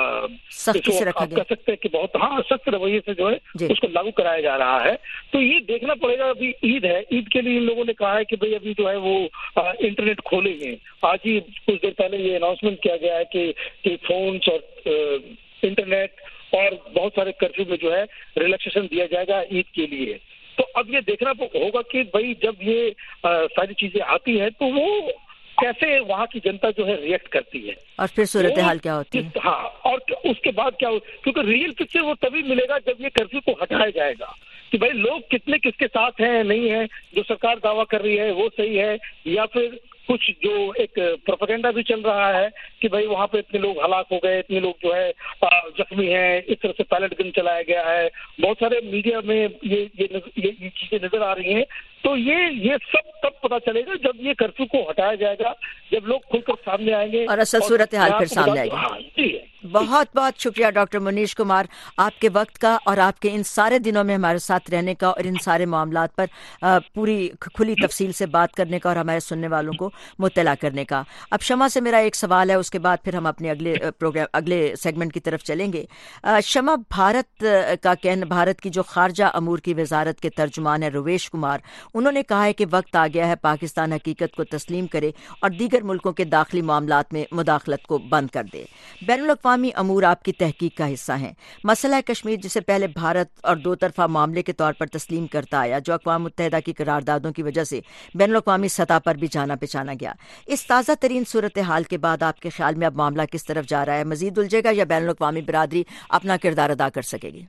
سختی سے رکھا گیا، کہہ سکتے ہیں کہ بہت ہاں سخت رویے سے جو ہے اس کو لاگو کرایا جا رہا ہے۔ تو یہ دیکھنا پڑے گا، ابھی عید ہے، عید کے لیے ان لوگوں نے کہا ہے کہ بھئی ابھی جو ہے وہ انٹرنیٹ کھولیں گے۔ آج ہی کچھ دیر پہلے یہ اناؤنسمنٹ کیا گیا ہے کہ کہ فونس اور انٹرنیٹ اور بہت سارے کرفیو میں جو ہے ریلیکسیشن دیا جائے گا عید کے لیے۔ تو اب یہ دیکھنا ہوگا کہ بھائی جب یہ ساری چیزیں آتی ہیں تو وہ کیسے وہاں کی جنتا جو ہے ریئیکٹ کرتی ہے، اور پھر صورتحال کیا ہوتی ہے۔ ہاں، اور اس کے بعد کیا ہو، کیونکہ ریئل پکچر وہ تبھی ملے گا جب یہ کرفیو کو ہٹایا جائے گا کہ بھائی لوگ کتنے کس کے ساتھ ہیں، نہیں ہیں، جو سرکار دعویٰ کر رہی ہے وہ صحیح ہے، یا پھر کچھ جو ایک پروپیگنڈا بھی چل رہا ہے کہ بھائی وہاں پہ اتنے لوگ ہلاک ہو گئے، اتنے لوگ جو ہے زخمی ہیں، اس طرح سے پیلٹ گن چلایا گیا ہے، بہت سارے میڈیا میں یہ یہ چیزیں نظر آ رہی ہیں۔ تو یہ یہ سب تب پتہ چلے گا جب یہ کرفیو کو ہٹایا جائے گا، جب لوگ کھل کر سامنے آئیں گے اور اصل صورتحال پھر سامنے آئے گی۔ بہت بہت شکریہ ڈاکٹر منیش کمار، آپ کے وقت کا اور آپ کے ان سارے دنوں میں ہمارے ساتھ رہنے کا اور ان سارے معاملات پر پوری کھلی تفصیل سے بات کرنے کا اور ہمارے سننے والوں کو مطلع کرنے کا۔ اب شمع سے میرا ایک سوال ہے، اس کے بعد پھر ہم اپنے اگلے پروگرام اگلے سیگمنٹ کی طرف چلیں گے۔ شمع، بھارت کا کہنا، بھارت کی جو خارجہ امور کی وزارت کے ترجمان ہیں رویش کمار، انہوں نے کہا ہے کہ وقت آ گیا ہے پاکستان حقیقت کو تسلیم کرے اور دیگر ملکوں کے داخلی معاملات میں مداخلت کو بند کر دے۔ بین الاقوامی امور آپ کی تحقیق کا حصہ ہیں۔ مسئلہ کشمیر جسے پہلے بھارت اور دو طرفہ معاملے کے طور پر تسلیم کرتا آیا، جو اقوام متحدہ کی قراردادوں کی وجہ سے بین الاقوامی سطح پر بھی جانا پہچانا گیا، اس تازہ ترین صورتحال کے بعد آپ کے خیال میں اب معاملہ کس طرف جا رہا ہے؟ مزید الجھے گا یا بین الاقوامی برادری اپنا کردار ادا کر سکے گی؟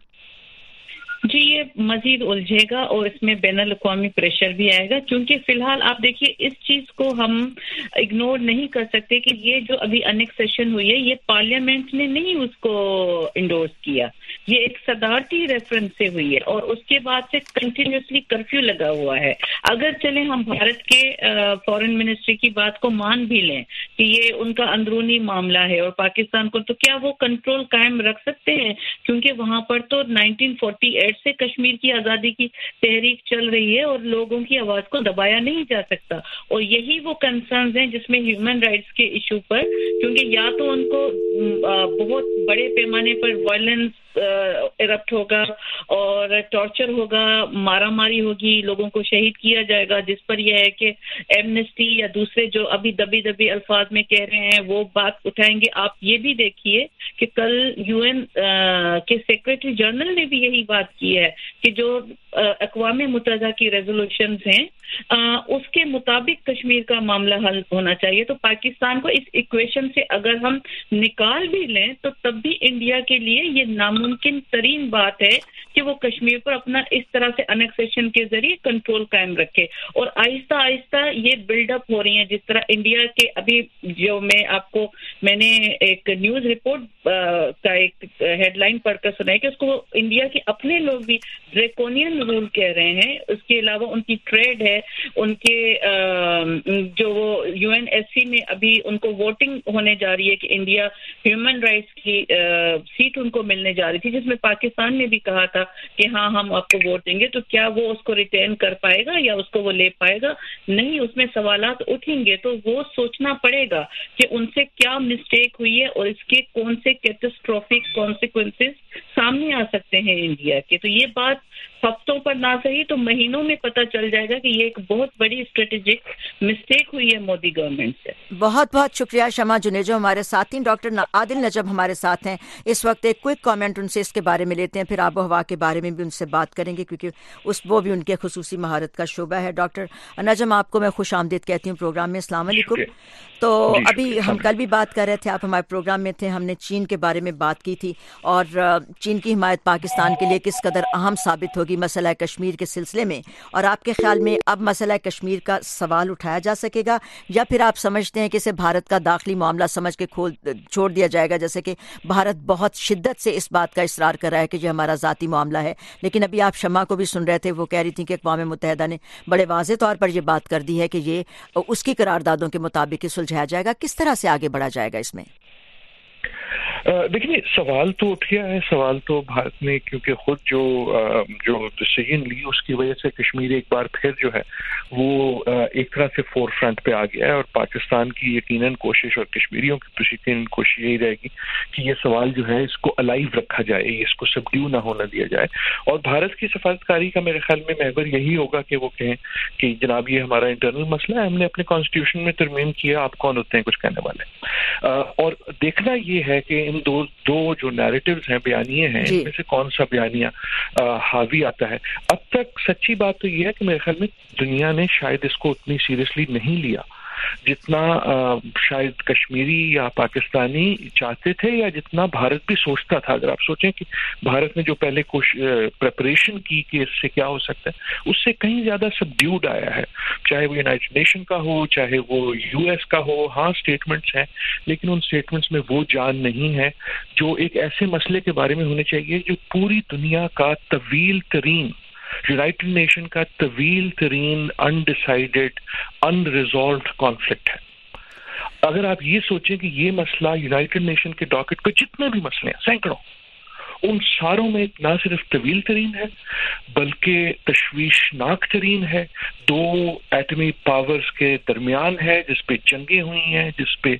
جی، یہ مزید الجھے گا اور اس میں بین الاقوامی پریشر بھی آئے گا، کیونکہ فی الحال آپ دیکھیے اس چیز کو ہم اگنور نہیں کر سکتے کہ یہ جو ابھی انیکسیشن ہوئی ہے یہ پارلیمنٹ نے نہیں اس کو انڈورس کیا، یہ ایک صدارتی ریفرنس سے ہوئی ہے، اور اس کے بعد سے کنٹینیوسلی کرفیو لگا ہوا ہے۔ اگر چلیں ہم بھارت کے فارن منسٹری کی بات کو مان بھی لیں کہ یہ ان کا اندرونی معاملہ ہے اور پاکستان کو، تو کیا وہ کنٹرول قائم رکھ سکتے ہیں؟ کیونکہ وہاں پر تو نائنٹین فورٹی ایٹ سے کشمیر کی آزادی کی تحریک چل رہی ہے اور لوگوں کی آواز کو دبایا نہیں جا سکتا، اور یہی وہ کنسرنز ہیں جس میں ہیومن رائٹس کے ایشو پر، کیونکہ یا تو ان کو بہت بڑے پیمانے پر وائلنس ایرپٹ ہوگا اور ٹارچر ہوگا، مارا ماری ہوگی، لوگوں کو شہید کیا جائے گا، جس پر یہ ہے کہ ایمنسٹی یا دوسرے جو ابھی دبی دبی الفاظ میں کہہ رہے ہیں وہ بات اٹھائیں گے۔ آپ یہ بھی دیکھیے کہ کل یو این کے سیکرٹری جنرل نے بھی یہی بات کی ہے کہ جو اقوام متحدہ کی ریزولوشنز ہیں اس کے مطابق کشمیر کا معاملہ حل ہونا چاہیے۔ تو پاکستان کو اس ایکویشن سے اگر ہم نکال بھی لیں تو تب بھی انڈیا کے لیے یہ ناممکن ترین بات ہے کہ وہ کشمیر پر اپنا اس طرح سے انیکسیشن کے ذریعے کنٹرول قائم رکھے، اور آہستہ آہستہ یہ بلڈ اپ ہو رہی ہیں، جس طرح انڈیا کے ابھی جو میں آپ کو میں نے ایک نیوز رپورٹ کا ایک ہیڈ لائن پڑھ کر سنا ہے کہ اس کو انڈیا کے اپنے لوگ بھی ڈریکونین رول کہہ رہے ہیں، اس کے علاوہ ان کی ٹریڈ ہے ہے ان کے جو وہ یو این ایس سی میں ابھی ان کو ووٹنگ ہونے جا رہی ہے کہ انڈیا ہیومن رائٹس کی سیٹ ان کو ملنے جا رہی تھی جس میں پاکستان نے بھی کہا تھا کہ ہاں ہم آپ کو ووٹ دیں گے، تو کیا وہ اس کو ریٹین کر پائے گا یا اس کو وہ لے پائے گا؟ نہیں، اس میں سوالات اٹھیں گے تو وہ سوچنا پڑے گا کہ ان سے کیا مسٹیک ہوئی ہے اور اس کے کون سے کیٹاسٹروفک کانسیکوینسز سامنے آ سکتے ہیں انڈیا کے. تو یہ بات ہفتوں پر نہ صحیح تو مہینوں میں پتہ چل جائے گا کہ یہ ایک بہت بڑی اسٹریٹجک مسٹیک ہوئی ہے مودی گورنمنٹ سے. بہت بہت شکریہ شمع جنیجو ہمارے ساتھی. ڈاکٹر عادل نجم ہمارے ساتھ ہیں اس وقت. ایک کوئک کامنٹ ان سے اس کے بارے میں لیتے ہیں، پھر آب و ہوا کے بارے میں بھی ان سے بات کریں گے کیونکہ اس وہ بھی ان کے خصوصی مہارت کا شعبہ ہے. ڈاکٹر نجم آپ کو میں خوش آمدید کہتی ہوں پروگرام میں. السلام علیکم. تو ابھی ہم کل بھی بات کر رہے تھے، آپ ہمارے پروگرام میں تھے، ہم نے چین کے بارے میں بات کی تھی اور چین کی حمایت پاکستان کے لیے کس قدر اہم ثابت ہوگی مسئلہ کشمیر کے سلسلے میں. اور آپ کے خیال میں اب مسئلہ کشمیر کا سوال اٹھایا جا سکے گا یا پھر آپ سمجھتے ہیں کہ اسے بھارت کا داخلی معاملہ سمجھ کے کھول چھوڑ دیا جائے گا، جیسے کہ بھارت بہت شدت سے اس بات کا اصرار کر رہا ہے کہ یہ ہمارا ذاتی معاملہ ہے. لیکن ابھی آپ شمع کو بھی سن رہے تھے، وہ کہہ رہی تھیں کہ اقوام متحدہ نے بڑے واضح طور پر یہ بات کر دی ہے کہ یہ اس کی قراردادوں کے مطابق ہی سلجھایا جائے گا. کس طرح سے آگے بڑھا جائے گا اس میں؟ دیکھیے سوال تو اٹھ گیا ہے. سوال تو بھارت نے کیونکہ خود جو جو ڈیسیژن لی اس کی وجہ سے کشمیر ایک بار پھر جو ہے وہ ایک طرح سے فور فرنٹ پہ آ گیا ہے اور پاکستان کی یقیناً کوشش اور کشمیریوں کی یقیناً کوشش یہی رہے گی کہ یہ سوال جو ہے اس کو الائیو رکھا جائے، اس کو سبڈیو نہ ہونا دیا جائے. اور بھارت کی سفارتکاری کا میرے خیال میں محور یہی ہوگا کہ وہ کہیں کہ جناب یہ ہمارا انٹرنل مسئلہ ہے، ہم نے اپنے کانسٹیٹیوشن میں ترمیم کیا، آپ کون ہوتے ہیں کچھ کہنے والے. اور دیکھنا یہ ہے کہ ان دو دو جو نیریٹیوز ہیں، بیانیے ہیں، ان میں سے کون سا بیانیہ حاوی آتا ہے. اب تک سچی بات تو یہ ہے کہ میرے خیال میں دنیا نے شاید اس کو اتنی سیریسلی نہیں لیا جتنا شاید کشمیری یا پاکستانی چاہتے تھے یا جتنا بھارت بھی سوچتا تھا. اگر آپ سوچیں کہ بھارت نے جو پہلے پریپریشن کی کہ اس سے کیا ہو سکتا ہے، اس سے کہیں زیادہ سبڈیوڈ آیا ہے، چاہے وہ یونائٹڈ نیشن کا ہو چاہے وہ یو ایس کا ہو. ہاں اسٹیٹمنٹس ہیں لیکن ان اسٹیٹمنٹس میں وہ جان نہیں ہے جو ایک ایسے مسئلے کے بارے میں ہونے چاہیے جو پوری دنیا کا طویل ترین، یونائٹڈ نیشن کا طویل ترین انڈیسائیڈڈ انریزالوڈ کانفلکٹ ہے. اگر آپ یہ سوچیں کہ یہ مسئلہ یونائٹڈ نیشن کے ڈاکٹ پہ جتنے بھی مسئلے ہیں سینکڑوں، ان ساروں میں نہ صرف طویل ترین ہے بلکہ تشویشناک ترین ہے. دو ایٹمی پاورز کے درمیان ہے جس پہ جنگیں ہوئی ہیں، جس پہ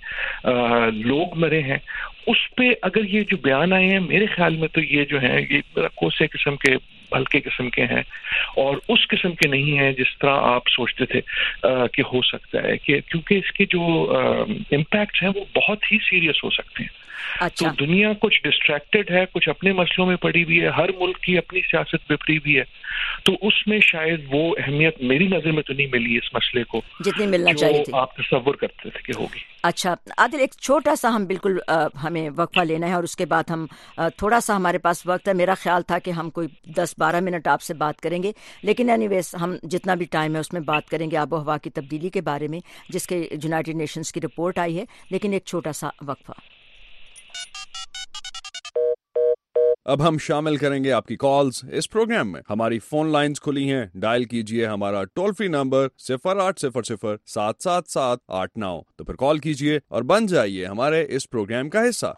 لوگ مرے ہیں. اس پہ اگر یہ جو بیان آئے ہیں میرے خیال میں تو یہ جو ہیں یہ کوسے قسم کے ہلکے قسم کے ہیں اور اس قسم کے نہیں ہیں جس طرح آپ سوچتے تھے کہ ہو سکتا ہے، کہ کیونکہ اس کے جو امپیکٹس ہیں وہ بہت ہی سیریس ہو سکتے ہیں. اچھا. تو دنیا کچھ ڈسٹریکٹڈ ہے، کچھ اپنے مسئلوں میں پڑی ہوئی ہے، ہر ملک کی اپنی سیاست پہ پڑی ہوئی ہے، تو اس میں شاید وہ اہمیت میری نظر میں تو نہیں ملی اس مسئلے کو جتنی ملنا چاہیے تھی آپ تصور کرتے تھے کہ ہوگی. اچھا عادل، ایک چھوٹا سا ہم بالکل ہمیں وقفہ لینا ہے اور اس کے بعد ہم تھوڑا سا ہمارے پاس وقت ہے. میرا خیال تھا کہ ہم کوئی دس بارہ منٹ آپ سے بات کریں گے، لیکن اینی ویز ہم جتنا بھی ٹائم ہے اس میں بات کریں گے آب و ہوا کی تبدیلی کے بارے میں جس کے یونائٹڈ نیشنز کی رپورٹ آئی ہے. لیکن ایک چھوٹا سا وقفہ. اب ہم شامل کریں گے آپ کی کالز اس پروگرام میں. ہماری فون لائنز کھلی ہیں، ڈائل کیجئے ہمارا ٹول فری نمبر صفر آٹھ صفر صفر سات سات سات آٹھ نو. تو پھر کال کیجئے اور بن جائیے ہمارے اس پروگرام کا حصہ.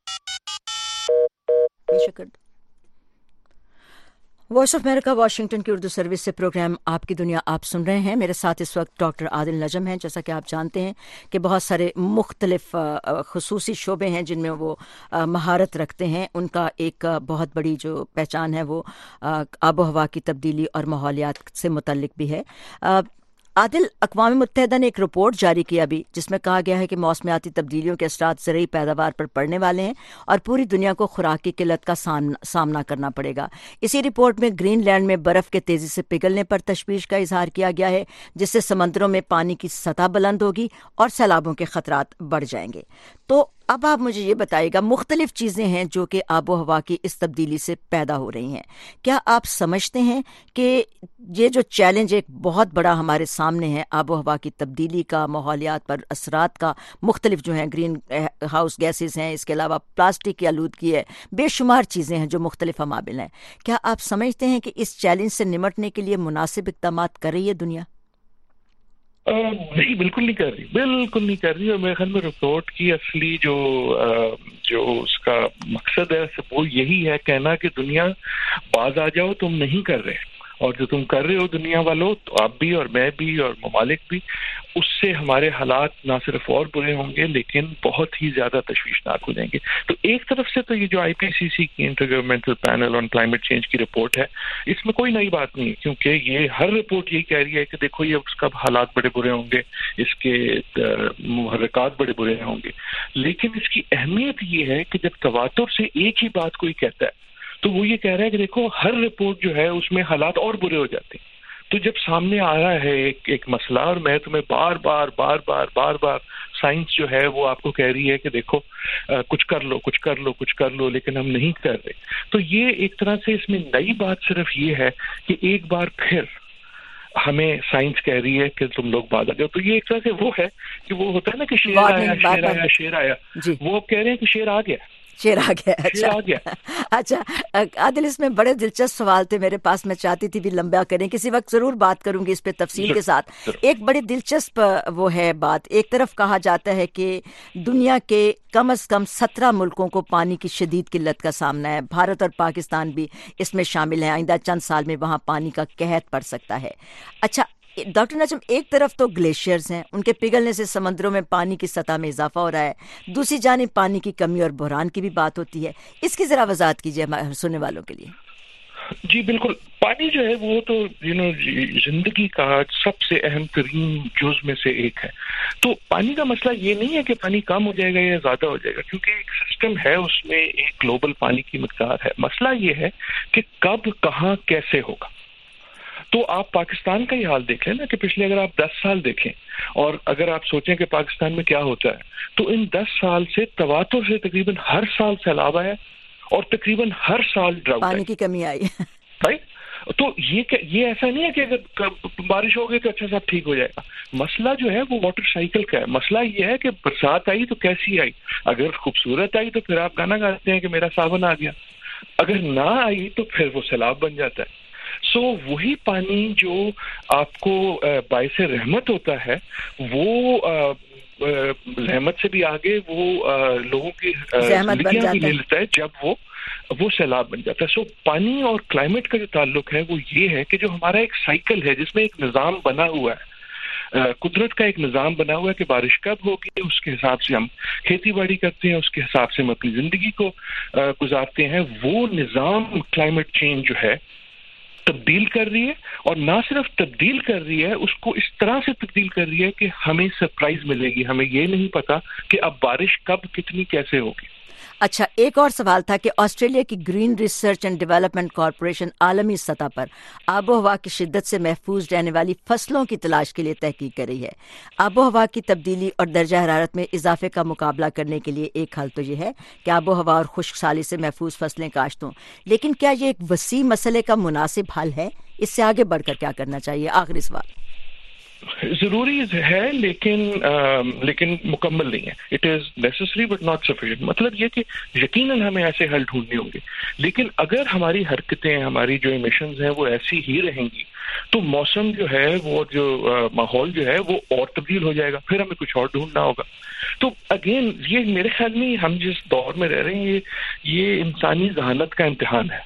وائس آف امریکہ واشنگٹن کی اردو سروس سے پروگرام آپ کی دنیا آپ سن رہے ہیں. میرے ساتھ اس وقت ڈاکٹر عادل نجم ہیں. جیسا کہ آپ جانتے ہیں کہ بہت سارے مختلف خصوصی شعبے ہیں جن میں وہ مہارت رکھتے ہیں. ان کا ایک بہت بڑی جو پہچان ہے وہ آب و ہوا کی تبدیلی اور ماحولیات سے متعلق بھی ہے. عادل، اقوام متحدہ نے ایک رپورٹ جاری کی ابھی جس میں کہا گیا ہے کہ موسمیاتی تبدیلیوں کے اثرات زرعی پیداوار پر پڑنے والے ہیں اور پوری دنیا کو خوراک کی قلت کا سامنا کرنا پڑے گا. اسی رپورٹ میں گرین لینڈ میں برف کے تیزی سے پگھلنے پر تشویش کا اظہار کیا گیا ہے جس سے سمندروں میں پانی کی سطح بلند ہوگی اور سیلابوں کے خطرات بڑھ جائیں گے. تو اب آپ مجھے یہ بتائیے گا، مختلف چیزیں ہیں جو کہ آب و ہوا کی اس تبدیلی سے پیدا ہو رہی ہیں. کیا آپ سمجھتے ہیں کہ یہ جو چیلنج ایک بہت بڑا ہمارے سامنے ہے آب و ہوا کی تبدیلی کا، ماحولیات پر اثرات کا، مختلف جو ہیں گرین ہاؤس گیسز ہیں، اس کے علاوہ پلاسٹک کی آلودگی ہے، بے شمار چیزیں ہیں جو مختلف عوامل ہیں، کیا آپ سمجھتے ہیں کہ اس چیلنج سے نمٹنے کے لیے مناسب اقدامات کر رہی ہے دنیا؟ نہیں بالکل نہیں کر رہی, بالکل نہیں کر رہی. اور میرے خیال میں رپورٹ کی اصلی جو جو اس کا مقصد ہے وہ یہی ہے, کہنا کہ دنیا باز آ جاؤ, تم نہیں کر رہے, اور جو تم کر رہے ہو دنیا والوں, تو آپ بھی اور میں بھی اور ممالک بھی, اس سے ہمارے حالات نہ صرف اور برے ہوں گے لیکن بہت ہی زیادہ تشویشناک ہو جائیں گے. تو ایک طرف سے تو یہ جو آئی پی سی سی کی intergovernmental panel on climate change کی رپورٹ ہے, اس میں کوئی نئی بات نہیں ہے, کیونکہ یہ ہر رپورٹ یہی کہہ رہی ہے کہ دیکھو یہ اس کا حالات بڑے برے ہوں گے, اس کے محرکات بڑے برے ہوں گے. لیکن اس کی اہمیت یہ ہے کہ جب تواتر سے ایک ہی بات کوئی کہتا ہے تو وہ یہ کہہ رہا ہے کہ دیکھو ہر رپورٹ جو ہے اس میں حالات اور برے ہو جاتے ہیں. تو جب سامنے آ رہا ہے ایک ایک مسئلہ, اور میں تمہیں بار بار بار بار بار بار سائنس جو ہے وہ آپ کو کہہ رہی ہے کہ دیکھو آ, کچھ کر لو کچھ کر لو کچھ کر لو لیکن ہم نہیں کر رہے, تو یہ ایک طرح سے اس میں نئی بات صرف یہ ہے کہ ایک بار پھر ہمیں سائنس کہہ رہی ہے کہ تم لوگ باز آ جاؤ. تو یہ ایک طرح سے وہ ہے کہ وہ ہوتا ہے نا کہ شیر آیا شیر آیا شیر آیا, وہ کہہ رہے ہیں کہ شیر آ گیا شیر آ گیا. اچھا اچھا عادل, اس میں بڑے دلچسپ سوال تھے میرے پاس, میں چاہتی تھی بھی لمبا کریں, کسی وقت ضرور بات کروں گی اس پہ تفصیل کے ساتھ. ایک بڑی دلچسپ وہ ہے بات, ایک طرف کہا جاتا ہے کہ دنیا کے کم از کم سترہ ملکوں کو پانی کی شدید قلت کا سامنا ہے, بھارت اور پاکستان بھی اس میں شامل ہیں, آئندہ چند سال میں وہاں پانی کا قحط پڑ سکتا ہے. اچھا ڈاکٹر نجم, ایک طرف تو گلیشیئرز ہیں, ان کے پگھلنے سے سمندروں میں پانی کی سطح میں اضافہ ہو رہا ہے, دوسری جانب پانی کی کمی اور بحران کی بھی بات ہوتی ہے. اس کی ذرا وضاحت کیجیے ہمارے سننے والوں کے لیے. جی بالکل, پانی جو ہے وہ تو یو نو زندگی کا سب سے اہم ترین جز میں سے ایک ہے. تو پانی کا مسئلہ یہ نہیں ہے کہ پانی کم ہو جائے گا یا زیادہ ہو جائے گا, کیونکہ ایک سسٹم ہے, اس میں ایک گلوبل پانی کی مقدار ہے. مسئلہ یہ ہے کہ کب کہاں کیسے ہوگا. تو آپ پاکستان کا ہی حال دیکھ لیں نا, کہ پچھلے اگر آپ دس سال دیکھیں اور اگر آپ سوچیں کہ پاکستان میں کیا ہوتا ہے, تو ان دس سال سے تواتر سے تقریباً ہر سال سیلاب آیا اور تقریباً ہر سال ڈراؤٹ, پانی کی کمی آئی. تو یہ یہ ایسا نہیں ہے کہ اگر بارش ہو گئی تو اچھا سب ٹھیک ہو جائے گا. مسئلہ جو ہے وہ واٹر سائیکل کا ہے. مسئلہ یہ ہے کہ برسات آئی تو کیسی آئی. اگر خوبصورت آئی تو پھر آپ گانا گاتے ہیں کہ میرا ساون آ گیا, اگر نہ آئی تو پھر وہ سیلاب بن جاتا ہے. سو so, وہی پانی جو آپ کو باعث رحمت ہوتا ہے وہ رحمت سے بھی آگے وہ لوگوں کی زندگیاں بھی لے لیتا ہے جب وہ وہ سیلاب بن جاتا ہے. سو so, پانی اور کلائمیٹ کا جو تعلق ہے وہ یہ ہے کہ جو ہمارا ایک سائیکل ہے جس میں ایک نظام بنا ہوا ہے, قدرت کا ایک نظام بنا ہوا ہے کہ بارش کب ہوگی, اس کے حساب سے ہم کھیتی باڑی کرتے ہیں, اس کے حساب سے ہم اپنی زندگی کو گزارتے ہیں. وہ نظام کلائمیٹ چینج جو ہے تبدیل کر رہی ہے, اور نہ صرف تبدیل کر رہی ہے, اس کو اس طرح سے تبدیل کر رہی ہے کہ ہمیں سرپرائز ملے گی. ہمیں یہ نہیں پتا کہ اب بارش کب کتنی کیسے ہوگی. اچھا, ایک اور سوال تھا کہ آسٹریلیا کی Grain Research and Development Corporation عالمی سطح پر آب و ہوا کی شدت سے محفوظ رہنے والی فصلوں کی تلاش کے لیے تحقیق کر رہی ہے. آب و ہوا کی تبدیلی اور درجہ حرارت میں اضافے کا مقابلہ کرنے کے لیے ایک حل تو یہ ہے کہ آب و ہوا اور خشک سالی سے محفوظ فصلیں کاشت ہوں, لیکن کیا یہ ایک وسیع مسئلے کا مناسب حل ہے؟ اس سے آگے بڑھ کر کیا کرنا چاہیے؟ آخری سوال. ضروری ہے لیکن آ, لیکن مکمل نہیں ہے. It is necessary but not sufficient. مطلب یہ کہ یقیناً ہمیں ایسے حل ڈھونڈنے ہوں گے, لیکن اگر ہماری حرکتیں, ہماری جو ایمیشنز ہیں وہ ایسی ہی رہیں گی تو موسم جو ہے وہ جو آ, ماحول جو ہے وہ اور تبدیل ہو جائے گا, پھر ہمیں کچھ اور ڈھونڈنا ہوگا. تو اگین یہ میرے خیال میں ہم جس دور میں رہ رہے ہیں یہ, یہ انسانی ذہانت کا امتحان ہے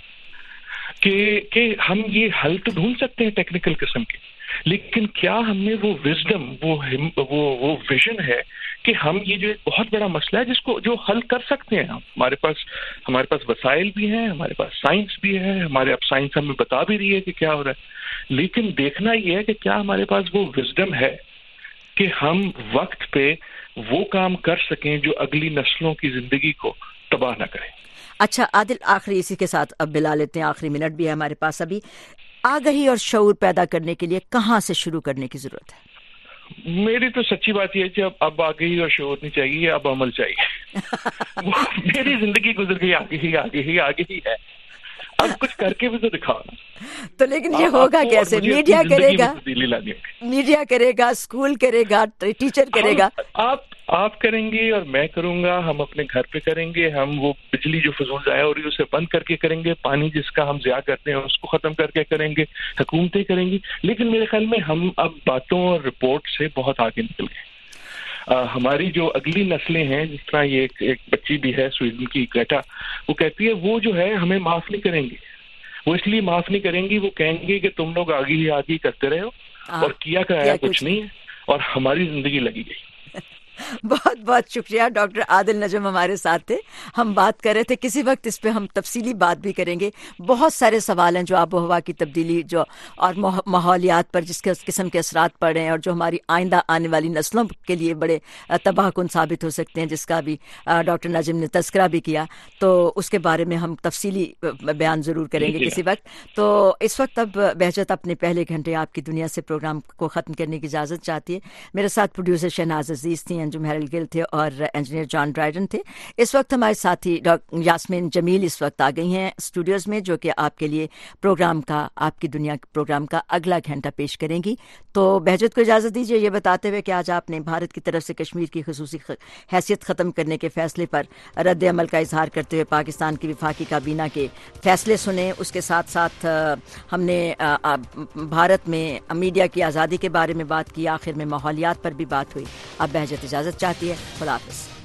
کہ کہ ہم یہ حل تو ڈھونڈ سکتے ہیں ٹیکنیکل قسم کے, لیکن کیا ہم نے وہ وزڈم وہ وہ وہ ویژن ہے کہ ہم یہ جو ایک بہت بڑا مسئلہ ہے جس کو جو حل کر سکتے ہیں. ہم ہمارے پاس ہمارے پاس وسائل بھی ہیں, ہمارے پاس سائنس بھی ہے, ہمارے اب سائنس ہمیں بتا بھی رہی ہے کہ کیا ہو رہا ہے, لیکن دیکھنا یہ ہے کہ کیا ہمارے پاس وہ وزڈم ہے کہ ہم وقت پہ وہ کام کر سکیں جو اگلی نسلوں کی زندگی کو تباہ نہ کریں. اچھا عادل, آخری اسی کے ساتھ اب بلا لیتے ہیں, آخری منٹ بھی ہے ہمارے پاس. ابھی آگہی اور شعور پیدا کرنے کے لیے کہاں سے شروع کرنے کی ضرورت ہے؟ میری تو سچی بات یہ ہے کہ اب اب آگہی اور شعور نہیں چاہیے, اب عمل چاہیے. میری زندگی گزر گئی آگے ہی آگے ہی آگے ہی ہے, اب کچھ کر کے بھی تو دکھاؤ نا. تو لیکن یہ ہوگا کیسے؟ میڈیا کرے گا, میڈیا کرے گا, اسکول کرے گا, ٹیچر کرے گا. آپ آپ کریں گے اور میں کروں گا, ہم اپنے گھر پہ کریں گے, ہم وہ بجلی جو فضول ضائع ہو رہی ہے اسے بند کر کے کریں گے, پانی جس کا ہم ضیاع کرتے ہیں اس کو ختم کر کے کریں گے, حکومتیں کریں گی. لیکن میرے خیال میں ہم اب باتوں اور رپورٹ سے بہت آگے نکل گئے. آ, ہماری جو اگلی نسلیں ہیں, جس طرح یہ ایک, ایک بچی بھی ہے سویڈن کی گریٹا, وہ کہتی ہے وہ جو ہے ہمیں معاف نہیں کریں گے. وہ اس لیے معاف نہیں کریں گی, وہ کہیں گے کہ تم لوگ آگے ہی آگے کرتے رہے ہو اور کیا کرایا کچھ نہیں ہے اور ہماری زندگی لگی گئی. بہت بہت شکریہ. ڈاکٹر عادل نجم ہمارے ساتھ تھے, ہم بات کر رہے تھے, کسی وقت اس پہ ہم تفصیلی بات بھی کریں گے. بہت سارے سوال ہیں جو آب و ہوا کی تبدیلی جو اور ماحولیات پر جس کے قسم کے اثرات پڑ رہے ہیں اور جو ہماری آئندہ آنے والی نسلوں کے لیے بڑے تباہ کن ثابت ہو سکتے ہیں, جس کا بھی ڈاکٹر نجم نے تذکرہ بھی کیا, تو اس کے بارے میں ہم تفصیلی بیان ضرور کریں گے کسی وقت. تو اس وقت اب بہجت اپنے پہلے گھنٹے آپ کی دنیا سے پروگرام کو ختم کرنے کی اجازت چاہتی ہے. میرے ساتھ پروڈیوسر شہناز عزیز تھیں, انجم ہیرل گل تھے اور انجینئر جان ڈرائیڈن تھے. اس وقت ہمارے ساتھی یاسمین جمیل اس وقت آ گئی ہیں اسٹوڈیوز میں, جو کہ آپ کے لیے پروگرام کا, آپ کی دنیا پروگرام کا اگلا گھنٹہ پیش کریں گی. تو بہجت کو اجازت دیجیے یہ بتاتے ہوئے کہ آج آپ نے بھارت کی طرف سے کشمیر کی خصوصی حیثیت ختم کرنے کے فیصلے پر رد عمل کا اظہار کرتے ہوئے پاکستان کی وفاقی کابینہ کے فیصلے سنے. اس کے ساتھ ساتھ ہم نے بھارت میں میڈیا کی آزادی کے بارے میں بات کی, آخر میں ماحولیات پر بھی بات ہوئی. اب بہجت اجازت چاہتی ہے. خدا حافظ.